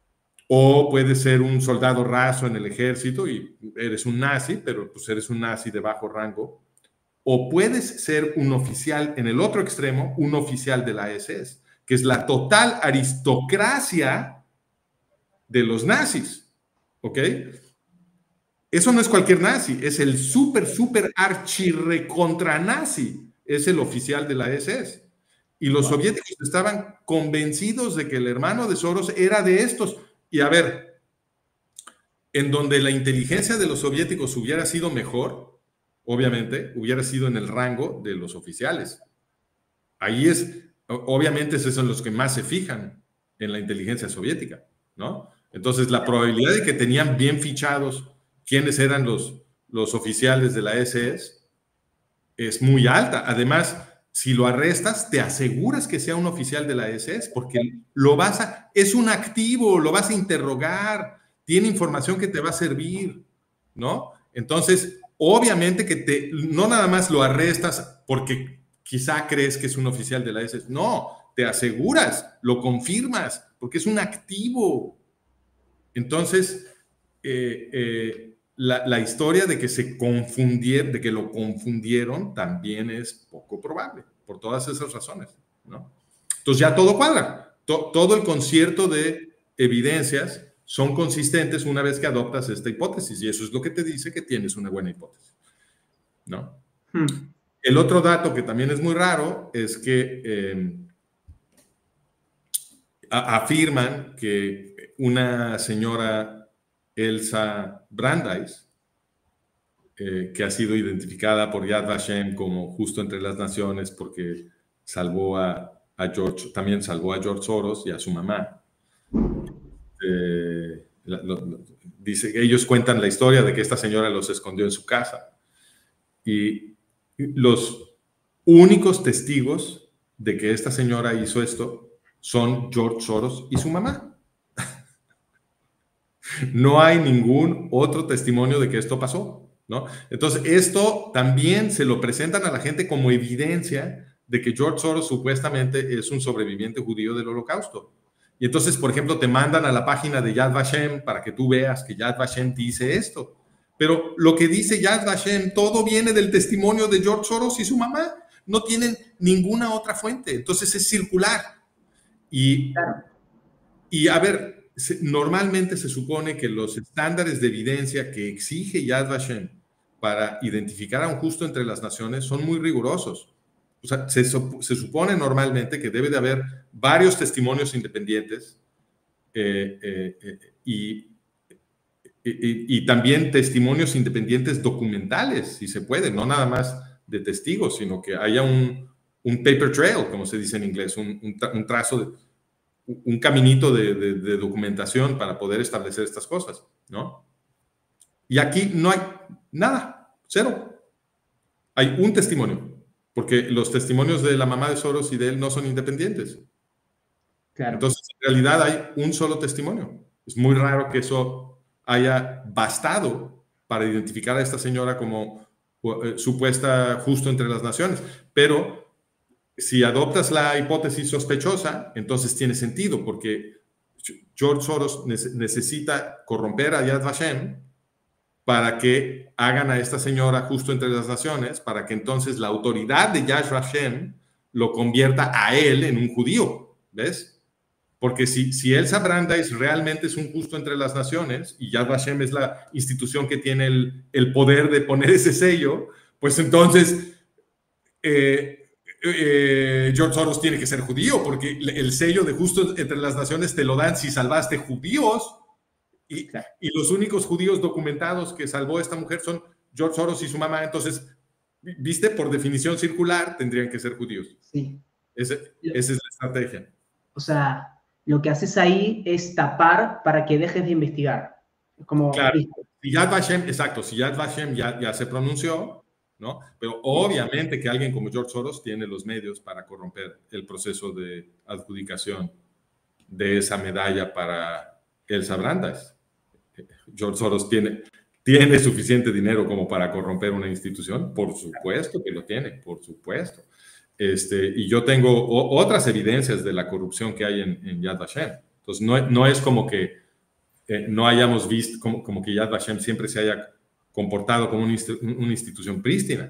Speaker 1: O puedes ser un soldado raso en el ejército y eres un nazi, pero pues eres un nazi de bajo rango. o puedes ser un oficial, en el otro extremo, un oficial de la ese ese, que es la total aristocracia de los nazis, ¿ok? Eso no es cualquier nazi, es el súper, súper archirrecontra nazi, es el oficial de la ese ese. Y los soviéticos estaban convencidos de que el hermano de Soros era de estos. Y a ver, en donde la inteligencia de los soviéticos hubiera sido mejor, obviamente, hubiera sido en el rango de los oficiales. Ahí es, obviamente, esos son los que más se fijan en la inteligencia soviética, ¿no? Entonces, la probabilidad de que tenían bien fichados quiénes eran los, los oficiales de la ese ese es muy alta. Además, si lo arrestas, te aseguras que sea un oficial de la ese ese, porque lo vas a, es un activo, lo vas a interrogar, tiene información que te va a servir, ¿no? Entonces, obviamente que te, no nada más lo arrestas porque quizá crees que es un oficial de la ese ese, no, te aseguras, lo confirmas, porque es un activo. Entonces, eh, eh, La, la historia de que se confundieron, de que lo confundieron, también es poco probable, por todas esas razones, ¿no? Entonces ya todo cuadra. To, todo el concierto de evidencias son consistentes una vez que adoptas esta hipótesis, y eso es lo que te dice que tienes una buena hipótesis, ¿no? Hmm. El otro dato que también es muy raro es que eh, a, afirman que una señora Elsa Brandeis, eh, que ha sido identificada por Yad Vashem como justo entre las naciones porque salvó a, a George, también salvó a George Soros y a su mamá. Eh, lo, lo, dice, ellos cuentan la historia de que esta señora los escondió en su casa. Y los únicos testigos de que esta señora hizo esto son George Soros y su mamá. No hay ningún otro testimonio de que esto pasó, ¿no? Entonces, esto también se lo presentan a la gente como evidencia de que George Soros supuestamente es un sobreviviente judío del Holocausto. Y entonces, por ejemplo, te mandan a la página de Yad Vashem para que tú veas que Yad Vashem dice esto. Pero lo que dice Yad Vashem, todo viene del testimonio de George Soros y su mamá. No tienen ninguna otra fuente. Entonces, es circular. Y, y a ver... Normalmente se supone que los estándares de evidencia que exige Yad Vashem para identificar a un justo entre las naciones son muy rigurosos. O sea, se, se supone normalmente que debe de haber varios testimonios independientes eh, eh, eh, y, y, y también testimonios independientes documentales, si se puede, no nada más de testigos, sino que haya un, un paper trail, como se dice en inglés, un, un, un trazo de... un caminito de, de, de documentación para poder establecer estas cosas, ¿no? Y aquí no hay nada, cero. Hay un testimonio, porque los testimonios de la mamá de Soros y de él no son independientes. Claro. Entonces, en realidad hay un solo testimonio. Es muy raro que eso haya bastado para identificar a esta señora como eh, supuesta justo entre las naciones, pero... si adoptas la hipótesis sospechosa, entonces tiene sentido, porque George Soros necesita corromper a Yad Vashem para que hagan a esta señora justo entre las naciones, para que entonces la autoridad de Yad Vashem lo convierta a él en un judío, ¿ves? Porque si, si Elsa Brandeis realmente es un justo entre las naciones y Yad Vashem es la institución que tiene el, el poder de poner ese sello, pues entonces... Eh, Eh, George Soros tiene que ser judío, porque el sello de justo entre las naciones te lo dan si salvaste judíos, y, y los únicos judíos documentados que salvó esta mujer son George Soros y su mamá. Entonces, viste, por definición circular tendrían que ser judíos.
Speaker 2: Sí.
Speaker 1: Ese, esa es la estrategia.
Speaker 2: O sea, lo que haces ahí es tapar para que dejes de investigar. Como,
Speaker 1: claro, si Yad Vashem, exacto, si Yad Vashem ya, ya se pronunció, ¿no? Pero obviamente que alguien como George Soros tiene los medios para corromper el proceso de adjudicación de esa medalla para Elsa Brandeis. George Soros tiene, tiene suficiente dinero como para corromper una institución, por supuesto que lo tiene, por supuesto. Este, y yo tengo o, otras evidencias de la corrupción que hay en, en Yad Vashem. Entonces, no, no es como que eh, no hayamos visto, como, como que Yad Vashem siempre se haya comportado como una, una institución prístina.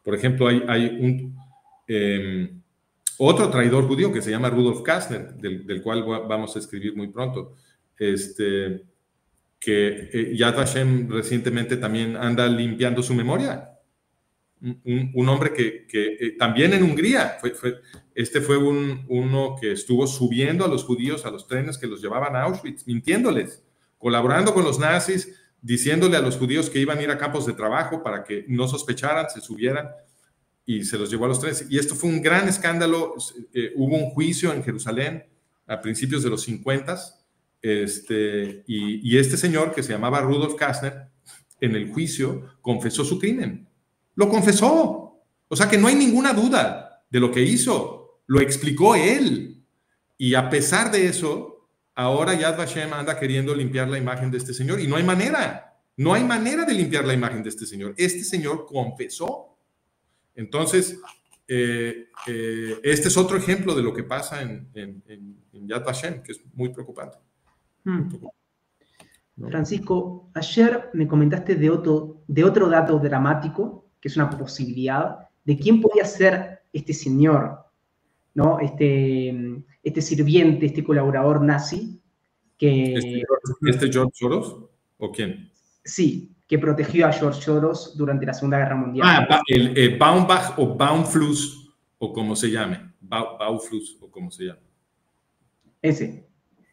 Speaker 1: Por ejemplo, hay, hay un, eh, otro traidor judío que se llama Rudolf Kastner, del, del cual vamos a escribir muy pronto, este, que eh, Yad Vashem recientemente también anda limpiando su memoria. Un, un hombre que, que eh, también en Hungría, fue, fue, este fue un, uno que estuvo subiendo a los judíos a los trenes que los llevaban a Auschwitz, mintiéndoles, colaborando con los nazis, diciéndole a los judíos que iban a ir a campos de trabajo para que no sospecharan, se subieran, y se los llevó a los trenes. Y esto fue un gran escándalo. Eh, hubo un juicio en Jerusalén a principios de los cincuenta, este, y, y este señor que se llamaba Rudolf Kastner, en el juicio confesó su crimen. Lo confesó. O sea que no hay ninguna duda de lo que hizo. Lo explicó él. Y a pesar de eso, ahora Yad Vashem anda queriendo limpiar la imagen de este señor y no hay manera. No hay manera de limpiar la imagen de este señor. Este señor confesó. Entonces, eh, eh, este es otro ejemplo de lo que pasa en, en, en Yad Vashem, que es muy preocupante.
Speaker 2: Hmm.
Speaker 1: Muy preocupante. ¿No?
Speaker 2: Francisco, ayer me comentaste de otro, de otro dato dramático, que es una posibilidad, de quién podía ser este señor, ¿no? Este, este sirviente, este colaborador nazi, que...
Speaker 1: ¿Este, ¿Este George Soros? ¿O quién?
Speaker 2: Sí, que protegió a George Soros durante la Segunda Guerra Mundial.
Speaker 1: Ah, el, el Baumbach o Baumfluss, o como se llame. Ba, Baufluss, o como se llame.
Speaker 2: Ese.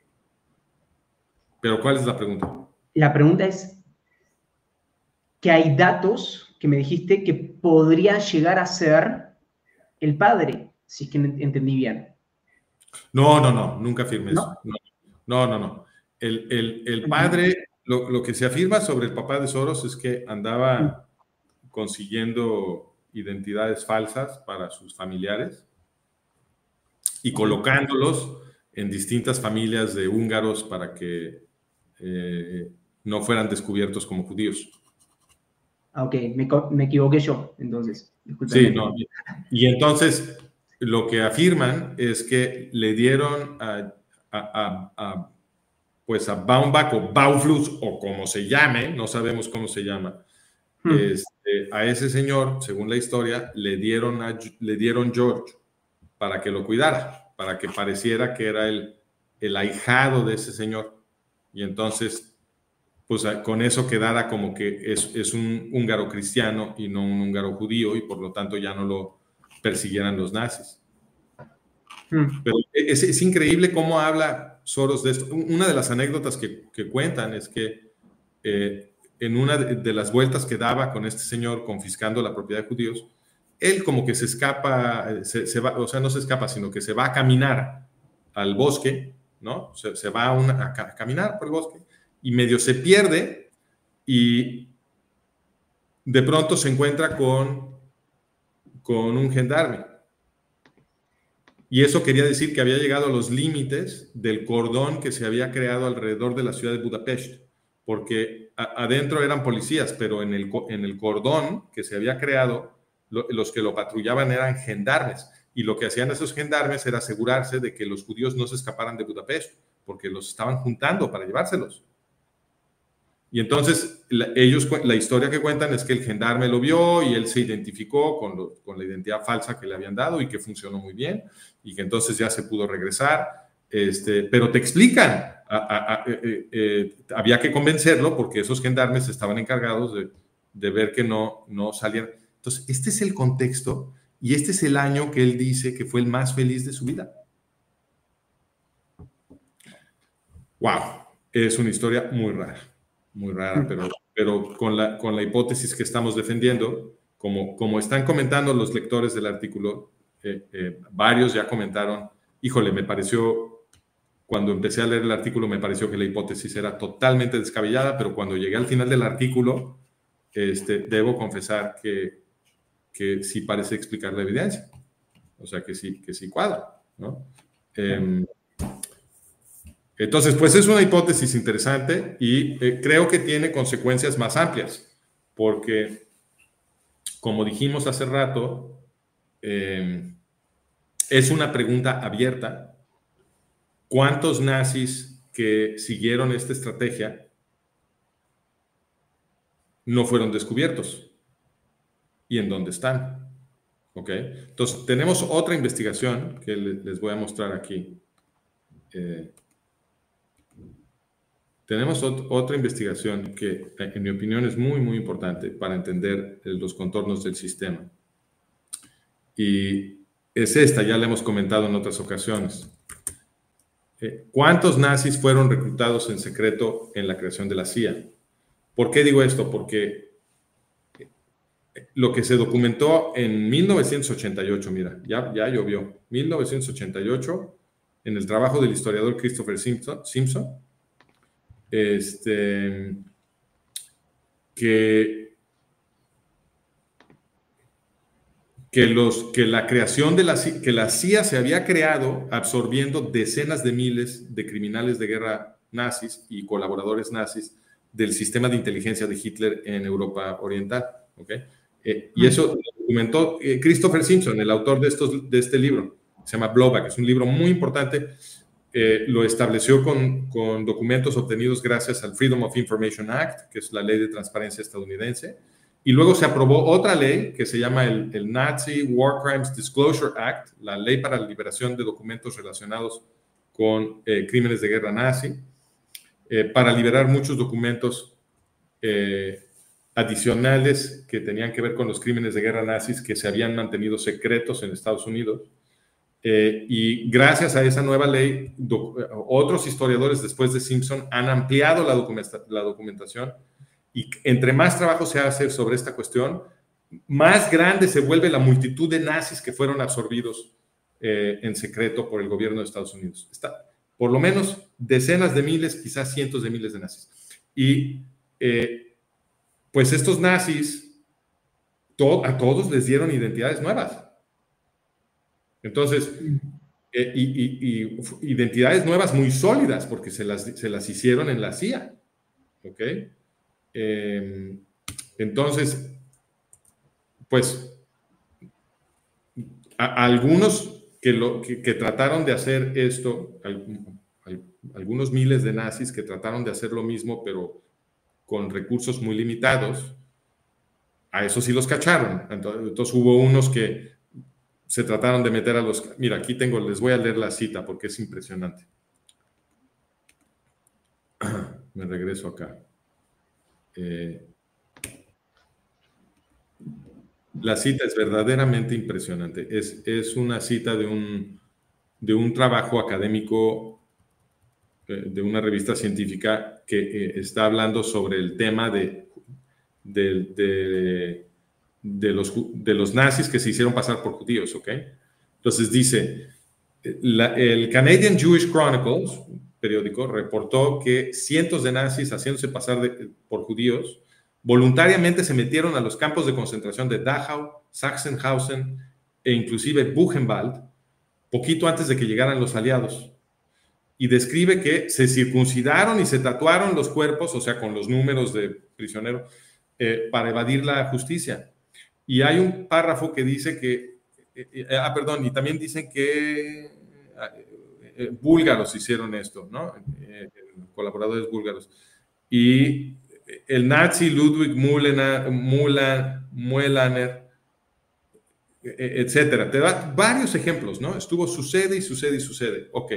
Speaker 1: Pero ¿cuál es la pregunta?
Speaker 2: La pregunta es que hay datos que me dijiste que podría llegar a ser el padre, si es que entendí bien.
Speaker 1: No, no, no, nunca afirmé
Speaker 2: ¿No?
Speaker 1: eso. No, no, no. no. El, el, el padre, lo, lo que se afirma sobre el papá de Soros es que andaba consiguiendo identidades falsas para sus familiares y colocándolos en distintas familias de húngaros para que eh, no fueran descubiertos como judíos.
Speaker 2: Ah, ok, me, me equivoqué yo, entonces.
Speaker 1: Disculpen. Sí, no. Y entonces lo que afirman es que le dieron a, a, a, a pues a Baumbach o Baufluss o como se llame, no sabemos cómo se llama, hmm. este, a ese señor, según la historia, le dieron, a, le dieron George para que lo cuidara, para que pareciera que era el, el ahijado de ese señor. Y entonces pues con eso quedara como que es, es un húngaro cristiano y no un húngaro judío y por lo tanto ya no lo persiguieran los nazis. Hmm. Pero es, es increíble cómo habla Soros de esto. Una de las anécdotas que, que cuentan es que eh, en una de, de las vueltas que daba con este señor confiscando la propiedad de judíos, él como que se escapa, se, se va, o sea, no se escapa, sino que se va a caminar al bosque, ¿no? Se, se va a, una, a, a caminar por el bosque y medio se pierde y de pronto se encuentra con, con un gendarme. Y eso quería decir que había llegado a los límites del cordón que se había creado alrededor de la ciudad de Budapest, porque a, adentro eran policías, pero en el, en el cordón que se había creado, lo, los que lo patrullaban eran gendarmes. Y lo que hacían esos gendarmes era asegurarse de que los judíos no se escaparan de Budapest, porque los estaban juntando para llevárselos. Y entonces la, ellos, la historia que cuentan es que el gendarme lo vio y él se identificó con, lo, con la identidad falsa que le habían dado y que funcionó muy bien y que entonces ya se pudo regresar. Este, pero te explican, a, a, a, eh, eh, había que convencerlo porque esos gendarmes estaban encargados de, de ver que no, no salían. Entonces, este es el contexto y este es el año que él dice que fue el más feliz de su vida. ¡Wow! Es una historia muy rara. Muy rara, pero, pero con, la, con la hipótesis que estamos defendiendo, como, como están comentando los lectores del artículo, eh, eh, varios ya comentaron, híjole, me pareció, cuando empecé a leer el artículo, me pareció que la hipótesis era totalmente descabellada, pero cuando llegué al final del artículo, este, debo confesar que, que sí parece explicar la evidencia, o sea, que sí, que sí cuadra, ¿no? Eh, Entonces, pues es una hipótesis interesante y eh, creo que tiene consecuencias más amplias, porque, como dijimos hace rato, eh, es una pregunta abierta. ¿Cuántos nazis que siguieron esta estrategia no fueron descubiertos? ¿Y en dónde están? ¿Ok? Entonces, tenemos otra investigación que les voy a mostrar aquí. Eh, tenemos ot otra investigación que, en mi opinión, es muy, muy importante para entender los contornos del sistema. Y es esta, ya la hemos comentado en otras ocasiones. Eh, ¿Cuántos nazis fueron reclutados en secreto en la creación de la C I A? ¿Por qué digo esto? Porque lo que se documentó en mil novecientos ochenta y ocho, mira, ya, ya llovió, mil novecientos ochenta y ocho, en el trabajo del historiador Christopher Simpson, Simpson este, que, que, los, que la creación de la, que la C I A se había creado absorbiendo decenas de miles de criminales de guerra nazis y colaboradores nazis del sistema de inteligencia de Hitler en Europa Oriental, ¿ok? Eh, y eso lo documentó eh, Christopher Simpson, el autor de, estos, de este libro, se llama Blowback, es un libro muy importante, eh, lo estableció con, con documentos obtenidos gracias al Freedom of Information Act, que es la ley de transparencia estadounidense, y luego se aprobó otra ley que se llama el, el Nazi War Crimes Disclosure Act, la ley para la liberación de documentos relacionados con eh, crímenes de guerra nazi, eh, para liberar muchos documentos eh, adicionales que tenían que ver con los crímenes de guerra nazis que se habían mantenido secretos en Estados Unidos. Eh, y gracias a esa nueva ley, do, otros historiadores después de Simpson han ampliado la, documenta, la documentación, y entre más trabajo se hace sobre esta cuestión, más grande se vuelve la multitud de nazis que fueron absorbidos eh, en secreto por el gobierno de Estados Unidos. Está, por lo menos decenas de miles, quizás cientos de miles de nazis. Y eh, pues estos nazis, to a todos les dieron identidades nuevas. Entonces, eh, y, y, y identidades nuevas muy sólidas, porque se las, se las hicieron en la C I A. ¿Ok? Eh, entonces, pues, a, a algunos que, lo, que, que trataron de hacer esto, hay, hay algunos miles de nazis que trataron de hacer lo mismo, pero con recursos muy limitados, a eso sí los cacharon. Entonces, entonces hubo unos que se trataron de meter a los... Mira, aquí tengo, les voy a leer la cita porque es impresionante. Me regreso acá. Eh, la cita es verdaderamente impresionante. Es, es una cita de un, de un trabajo académico eh, de una revista científica que eh, está hablando sobre el tema de, de, de, de, los, de los nazis que se hicieron pasar por judíos, ¿ok? Entonces dice, la, el Canadian Jewish Chronicles, periódico, reportó que cientos de nazis haciéndose pasar de, por judíos voluntariamente se metieron a los campos de concentración de Dachau, Sachsenhausen e inclusive Buchenwald poquito antes de que llegaran los aliados. Y describe que se circuncidaron y se tatuaron los cuerpos, o sea, con los números de prisionero, eh, para evadir la justicia. Y hay un párrafo que dice que, eh, eh, ah, perdón, y también dicen que eh, búlgaros hicieron esto, ¿no? Eh, colaboradores búlgaros. Y el nazi Ludwig Mühlener, Mühlener, Mühlener etcétera. Te da varios ejemplos, ¿no? Estuvo sucede y sucede y sucede. Ok.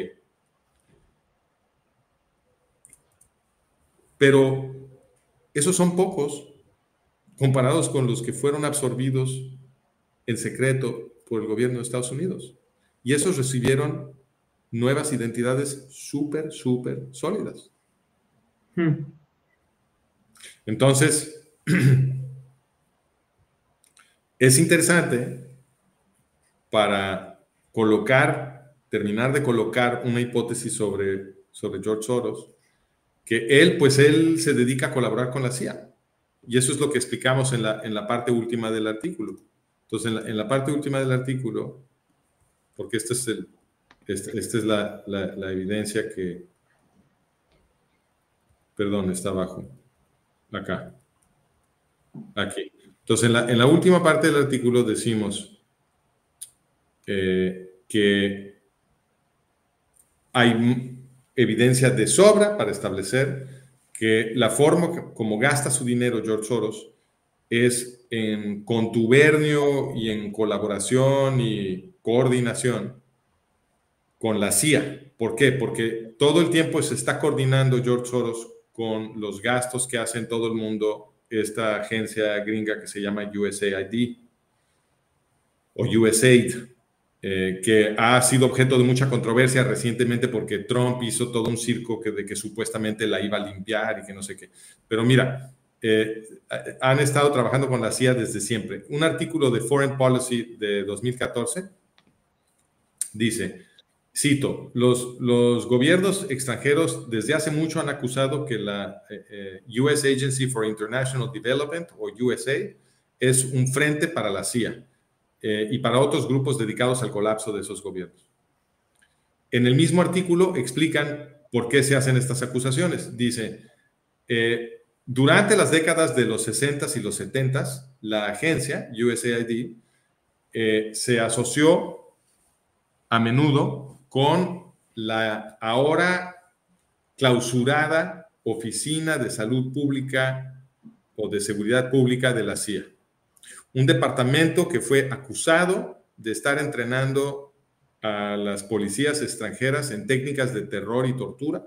Speaker 1: Pero esos son pocos comparados con los que fueron absorbidos en secreto por el gobierno de Estados Unidos. Y esos recibieron nuevas identidades súper, súper sólidas. Hmm. Entonces, es interesante para colocar, terminar de colocar una hipótesis sobre, sobre George Soros, que él, pues él se dedica a colaborar con la C I A. Y eso es lo que explicamos en la, en la parte última del artículo. Entonces, en la, en la parte última del artículo, porque esta es, el, este, esta es la, la, la evidencia que... Perdón, está abajo. Acá. Aquí. Entonces, en la, en la última parte del artículo decimos eh, que hay evidencia de sobra para establecer que la forma como gasta su dinero George Soros es en contubernio y en colaboración y coordinación con la C I A. ¿Por qué? Porque todo el tiempo se está coordinando George Soros con los gastos que hace en todo el mundo esta agencia gringa que se llama U S A I D o U S A I D, eh, que ha sido objeto de mucha controversia recientemente porque Trump hizo todo un circo que, de que supuestamente la iba a limpiar y que no sé qué. Pero mira, eh, han estado trabajando con la C I A desde siempre. Un artículo de Foreign Policy de dos mil catorce dice, cito, los, los gobiernos extranjeros desde hace mucho han acusado que la eh, U S Agency for International Development, o U S A, es un frente para la C I A eh, y para otros grupos dedicados al colapso de esos gobiernos. En el mismo artículo explican por qué se hacen estas acusaciones. Dice, eh, durante las décadas de los sesentas y los setentas, la agencia U S A I D eh, se asoció a menudo con la ahora clausurada Oficina de Salud Pública o de Seguridad Pública de la C I A. Un departamento que fue acusado de estar entrenando a las policías extranjeras en técnicas de terror y tortura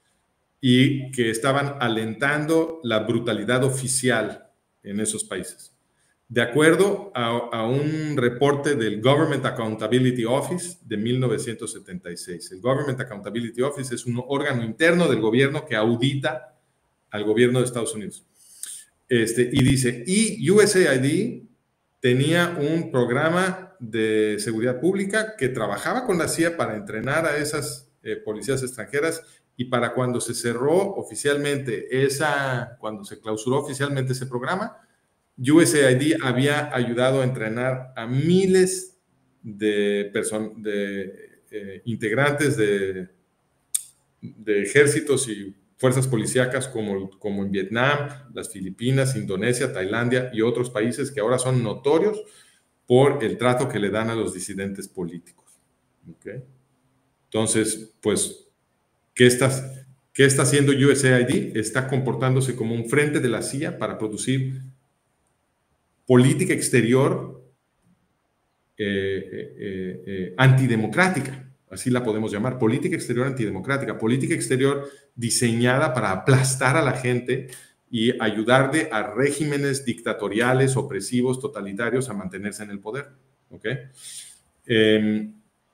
Speaker 1: y que estaban alentando la brutalidad oficial en esos países. De acuerdo a, a un reporte del Government Accountability Office de mil novecientos setenta y seis. El Government Accountability Office es un órgano interno del gobierno que audita al gobierno de Estados Unidos. Este, y dice, y U S A I D tenía un programa de seguridad pública que trabajaba con la C I A para entrenar a esas eh, policías extranjeras, y para cuando se cerró oficialmente esa, cuando se clausuró oficialmente ese programa, U S A I D había ayudado a entrenar a miles de, de eh, integrantes de, de ejércitos y fuerzas policíacas como, como en Vietnam, las Filipinas, Indonesia, Tailandia y otros países que ahora son notorios por el trato que le dan a los disidentes políticos. ¿Okay? Entonces, pues, ¿qué, estás, ¿qué está haciendo U S A I D? Está comportándose como un frente de la C I A para producir política exterior eh, eh, eh, antidemocrática, así la podemos llamar, política exterior antidemocrática, política exterior diseñada para aplastar a la gente y ayudarle a regímenes dictatoriales, opresivos, totalitarios a mantenerse en el poder. ¿Okay? Eh,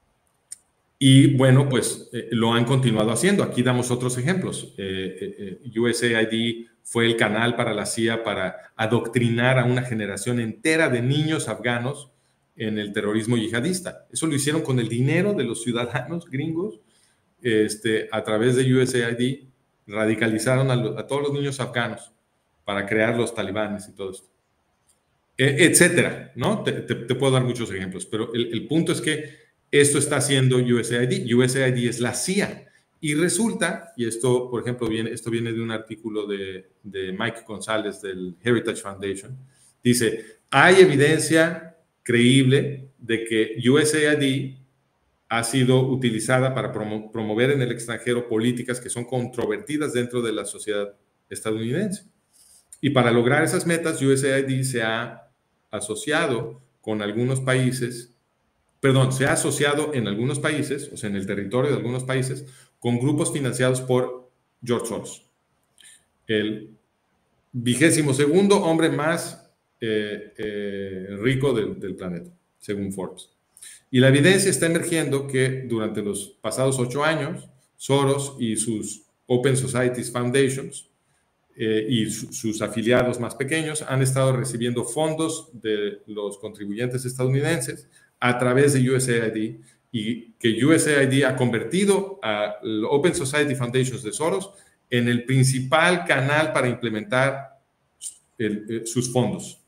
Speaker 1: y bueno, pues eh, lo han continuado haciendo. Aquí damos otros ejemplos. Eh, eh, U S A I D fue el canal para la C I A para adoctrinar a una generación entera de niños afganos en el terrorismo yihadista. Eso lo hicieron con el dinero de los ciudadanos gringos. Este, a través de U S A I D radicalizaron a, lo, a todos los niños afganos para crear los talibanes y todo esto. E, etcétera, ¿no? Te, te, te puedo dar muchos ejemplos, pero el, el punto es que esto está haciendo U S A I D. U S A I D es la C I A. Y resulta, y esto, por ejemplo, viene, esto viene de un artículo de, de Mike González del Heritage Foundation, dice, hay evidencia creíble de que U S A I D ha sido utilizada para promo promover en el extranjero políticas que son controvertidas dentro de la sociedad estadounidense. Y para lograr esas metas, U S A I D se ha asociado con algunos países, perdón, se ha asociado en algunos países, o sea, en el territorio de algunos países, con grupos financiados por George Soros, el vigésimo segundo hombre más eh, eh, rico del, del planeta, según Forbes. Y la evidencia está emergiendo que durante los pasados ocho años, Soros y sus Open Societies Foundations eh, y su, sus afiliados más pequeños han estado recibiendo fondos de los contribuyentes estadounidenses a través de U S A I D, y que U S A I D ha convertido a Open Society Foundations de Soros en el principal canal para implementar el, el, sus fondos.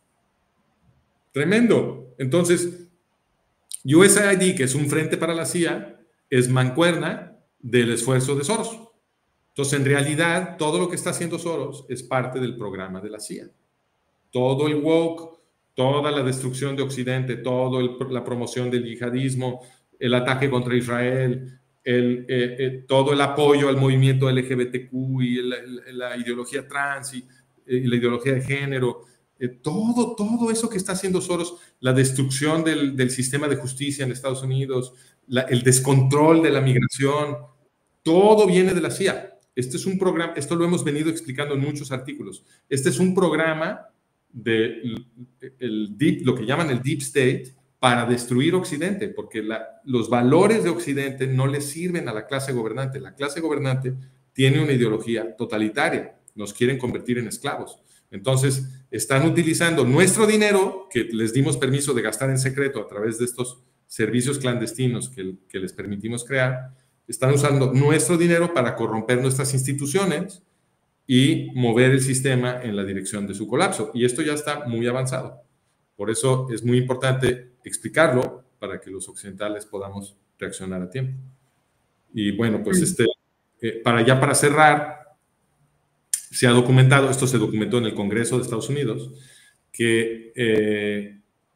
Speaker 1: Tremendo. Entonces, U S A I D, que es un frente para la C I A, es mancuerna del esfuerzo de Soros. Entonces, en realidad, todo lo que está haciendo Soros es parte del programa de la C I A. Todo el woke, toda la destrucción de Occidente, toda la promoción del yihadismo, el ataque contra Israel, el, eh, eh, todo el apoyo al movimiento L G B T Q y la, la ideología trans y, y la ideología de género, eh, todo, todo eso que está haciendo Soros, la destrucción del, del sistema de justicia en Estados Unidos, la, el descontrol de la migración, todo viene de la C I A. Este es un programa, esto lo hemos venido explicando en muchos artículos. Este es un programa de el deep, lo que llaman el Deep State para destruir Occidente, porque la, los valores de Occidente no le sirven a la clase gobernante. La clase gobernante tiene una ideología totalitaria, nos quieren convertir en esclavos. Entonces, están utilizando nuestro dinero, que les dimos permiso de gastar en secreto a través de estos servicios clandestinos que, que les permitimos crear, están usando nuestro dinero para corromper nuestras instituciones y mover el sistema en la dirección de su colapso. Y esto ya está muy avanzado. Por eso es muy importante explicarlo para que los occidentales podamos reaccionar a tiempo. Y bueno, pues este, eh, para ya para cerrar, se ha documentado, esto se documentó en el Congreso de Estados Unidos, que eh,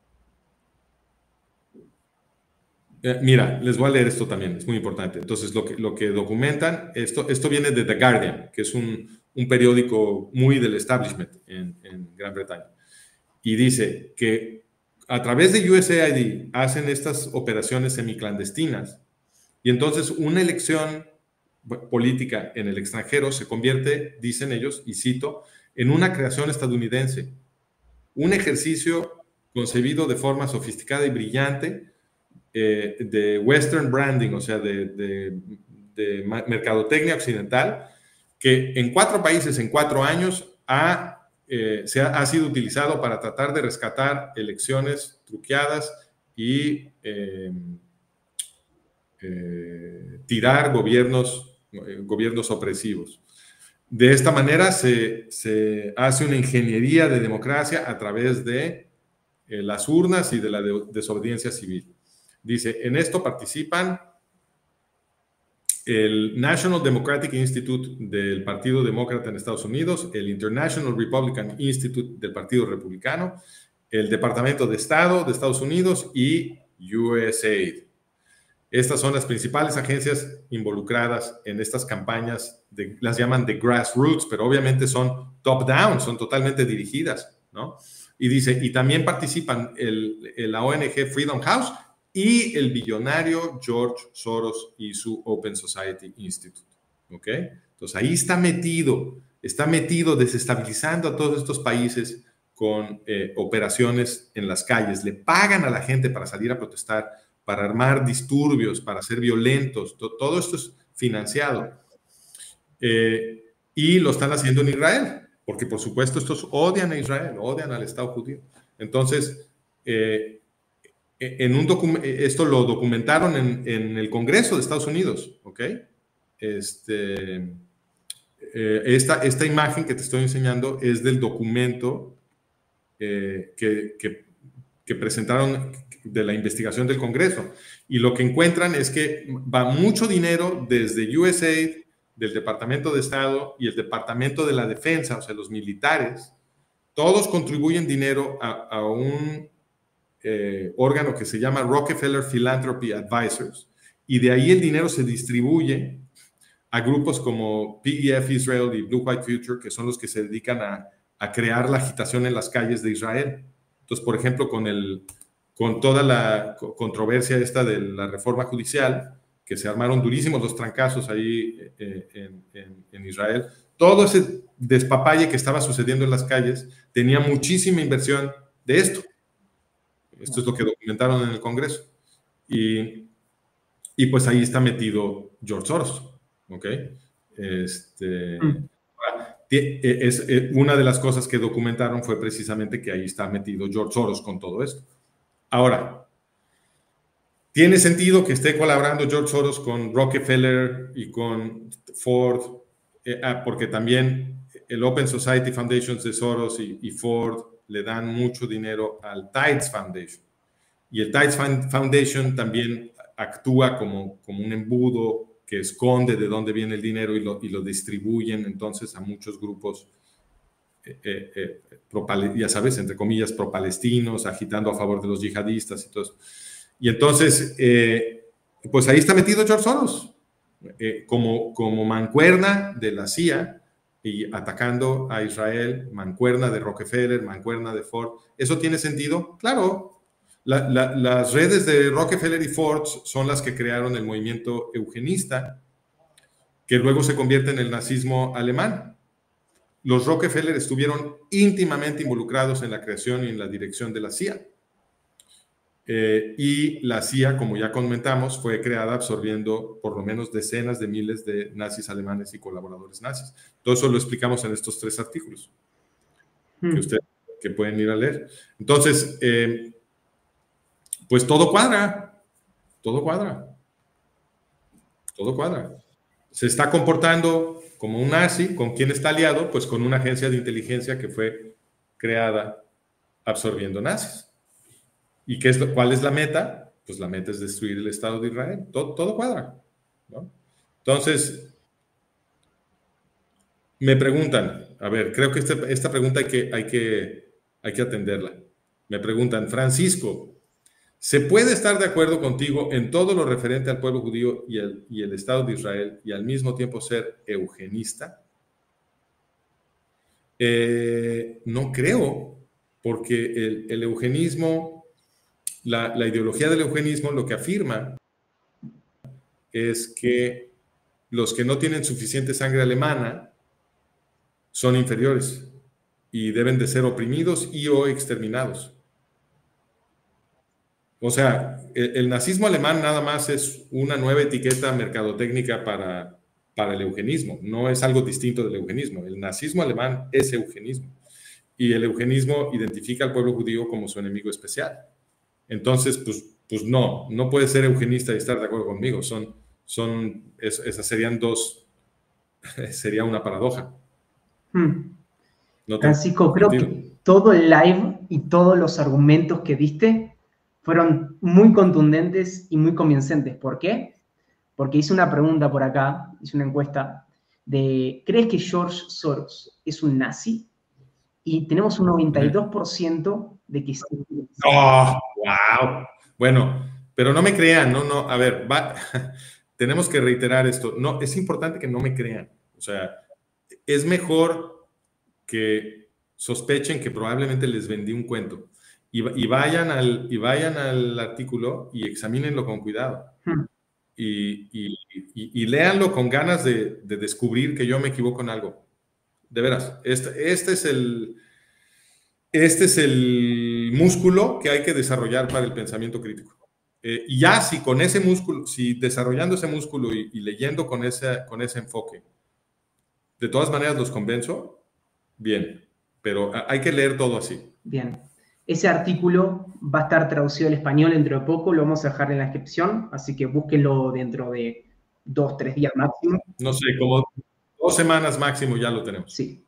Speaker 1: Eh, mira, les voy a leer esto también, es muy importante. Entonces, lo que, lo que documentan, esto, esto viene de The Guardian, que es un, un periódico muy del establishment en, en Gran Bretaña. Y dice que a través de U S A I D hacen estas operaciones semiclandestinas y entonces una elección política en el extranjero se convierte, dicen ellos, y cito, en una creación estadounidense. Un ejercicio concebido de forma sofisticada y brillante Eh, de Western branding, o sea, de, de, de mercadotecnia occidental, que en cuatro países, en cuatro años, ha, eh, se ha, ha sido utilizado para tratar de rescatar elecciones truqueadas y eh, eh, tirar gobiernos, eh, gobiernos opresivos. De esta manera se, se hace una ingeniería de democracia a través de eh, las urnas y de la de, desobediencia civil. Dice, en esto participan el National Democratic Institute del Partido Demócrata en Estados Unidos, el International Republican Institute del Partido Republicano, el Departamento de Estado de Estados Unidos y U S A I D. Estas son las principales agencias involucradas en estas campañas, de, las llaman de grassroots, pero obviamente son top-down, son totalmente dirigidas, ¿no? Y dice, y también participan el, el, la O N G Freedom House y el billonario George Soros y su Open Society Institute, ¿ok? Entonces ahí está metido, está metido desestabilizando a todos estos países con eh, operaciones en las calles. Le pagan a la gente para salir a protestar, para armar disturbios, para ser violentos. To- todo esto es financiado. Eh, y lo están haciendo en Israel, porque por supuesto estos odian a Israel, odian al Estado judío. Entonces, eh, en un esto lo documentaron en, en el Congreso de Estados Unidos, ¿ok? Este, eh, esta, esta imagen que te estoy enseñando es del documento eh, que, que, que presentaron de la investigación del Congreso. Y lo que encuentran es que va mucho dinero desde U S A I D, del Departamento de Estado y el Departamento de la Defensa, o sea, los militares, todos contribuyen dinero a, a un eh, órgano que se llama Rockefeller Philanthropy Advisors, y de ahí el dinero se distribuye a grupos como P E F Israel y Blue White Future, que son los que se dedican a, a crear la agitación en las calles de Israel. Entonces, por ejemplo, con, el, con toda la controversia esta de la reforma judicial, que se armaron durísimos los trancazos ahí eh, en, en, en Israel, todo ese despapalle que estaba sucediendo en las calles tenía muchísima inversión de esto. Esto es lo que documentaron en el Congreso. Y, y pues ahí está metido George Soros, ¿ok? Este, mm. es, es, una de las cosas que documentaron fue precisamente que ahí está metido George Soros con todo esto. Ahora, ¿tiene sentido que esté colaborando George Soros con Rockefeller y con Ford? Eh, ah, porque también el Open Society Foundations de Soros y, y Ford le dan mucho dinero al Tides Foundation. Y el Tides Foundation también actúa como, como un embudo que esconde de dónde viene el dinero y lo, y lo distribuyen entonces a muchos grupos, eh, eh, eh, pro, ya sabes, entre comillas, pro-palestinos, agitando a favor de los yihadistas y todo eso. Y entonces, eh, pues ahí está metido George Soros, eh, como, como mancuerna de la C I A y atacando a Israel, mancuerna de Rockefeller, mancuerna de Ford. ¿Eso tiene sentido? Claro. La, la, las redes de Rockefeller y Ford son las que crearon el movimiento eugenista, que luego se convierte en el nazismo alemán. Los Rockefeller estuvieron íntimamente involucrados en la creación y en la dirección de la C I A. Eh, y la C I A, como ya comentamos, fue creada absorbiendo por lo menos decenas de miles de nazis alemanes y colaboradores nazis. Todo eso lo explicamos en estos tres artículos hmm. que ustedes que pueden ir a leer. Entonces, eh, pues todo cuadra, todo cuadra, todo cuadra. Se está comportando como un nazi. ¿Con quién está aliado? Pues con una agencia de inteligencia que fue creada absorbiendo nazis. ¿Y qué es lo, cuál es la meta? Pues la meta es destruir el Estado de Israel. Todo, todo cuadra, ¿no? Entonces, me preguntan, a ver, creo que este, esta pregunta hay que, hay, que, hay que atenderla. Me preguntan, Francisco, ¿se puede estar de acuerdo contigo en todo lo referente al pueblo judío y el, y el Estado de Israel y al mismo tiempo ser eugenista? Eh, no creo, porque el, el eugenismo... La, la ideología del eugenismo lo que afirma es que los que no tienen suficiente sangre alemana son inferiores y deben de ser oprimidos y o exterminados. O sea, el, el nazismo alemán nada más es una nueva etiqueta mercadotécnica para, para el eugenismo, no es algo distinto del eugenismo. El nazismo alemán es eugenismo y el eugenismo identifica al pueblo judío como su enemigo especial. Entonces, pues, pues no, no puede ser eugenista y estar de acuerdo conmigo. Son, son, es, esas serían dos, sería una paradoja.
Speaker 2: Hmm. No Francisco, creo sentido. que todo el live y todos los argumentos que diste fueron muy contundentes y muy convincentes. ¿Por qué? Porque hice una pregunta por acá, hice una encuesta de, ¿crees que George Soros es un nazi? Y tenemos un noventa y dos por ciento de que sí.
Speaker 1: ¡Oh, wow! Bueno, pero no me crean, no, no, a ver, va, tenemos que reiterar esto. No, es importante que no me crean. O sea, es mejor que sospechen que probablemente les vendí un cuento y, y, vayan, al, y vayan al artículo y examínenlo con cuidado. Hmm. Y, y, y, y léanlo con ganas de, de descubrir que yo me equivoco en algo. De veras, este, este es el... Este es el músculo que hay que desarrollar para el pensamiento crítico. Eh, y ya si con ese músculo, si desarrollando ese músculo y, y leyendo con ese, con ese enfoque, de todas maneras los convenzo, bien, pero hay que leer todo así.
Speaker 2: Bien. Ese artículo va a estar traducido al español dentro de poco, lo vamos a dejar en la descripción, así que búsquenlo dentro de dos, tres días máximo.
Speaker 1: No sé, como dos semanas máximo ya lo tenemos.
Speaker 2: Sí.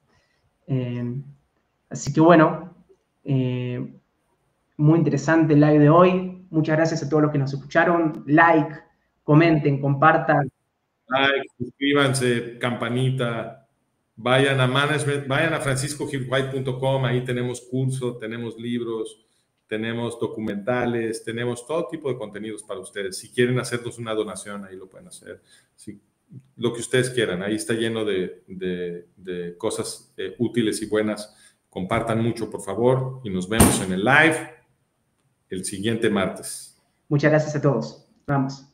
Speaker 2: Eh, Así que bueno, eh, muy interesante el live de hoy. Muchas gracias a todos los que nos escucharon. Like, comenten, compartan.
Speaker 1: Like, suscríbanse, campanita. Vayan a management, vayan a francisco gil white punto com, ahí tenemos cursos, tenemos libros, tenemos documentales, tenemos todo tipo de contenidos para ustedes. Si quieren hacernos una donación, ahí lo pueden hacer. Si, lo que ustedes quieran, ahí está lleno de, de, de cosas eh, útiles y buenas. Compartan mucho, por favor, y nos vemos en el live el siguiente martes.
Speaker 2: Muchas gracias a todos. Vamos.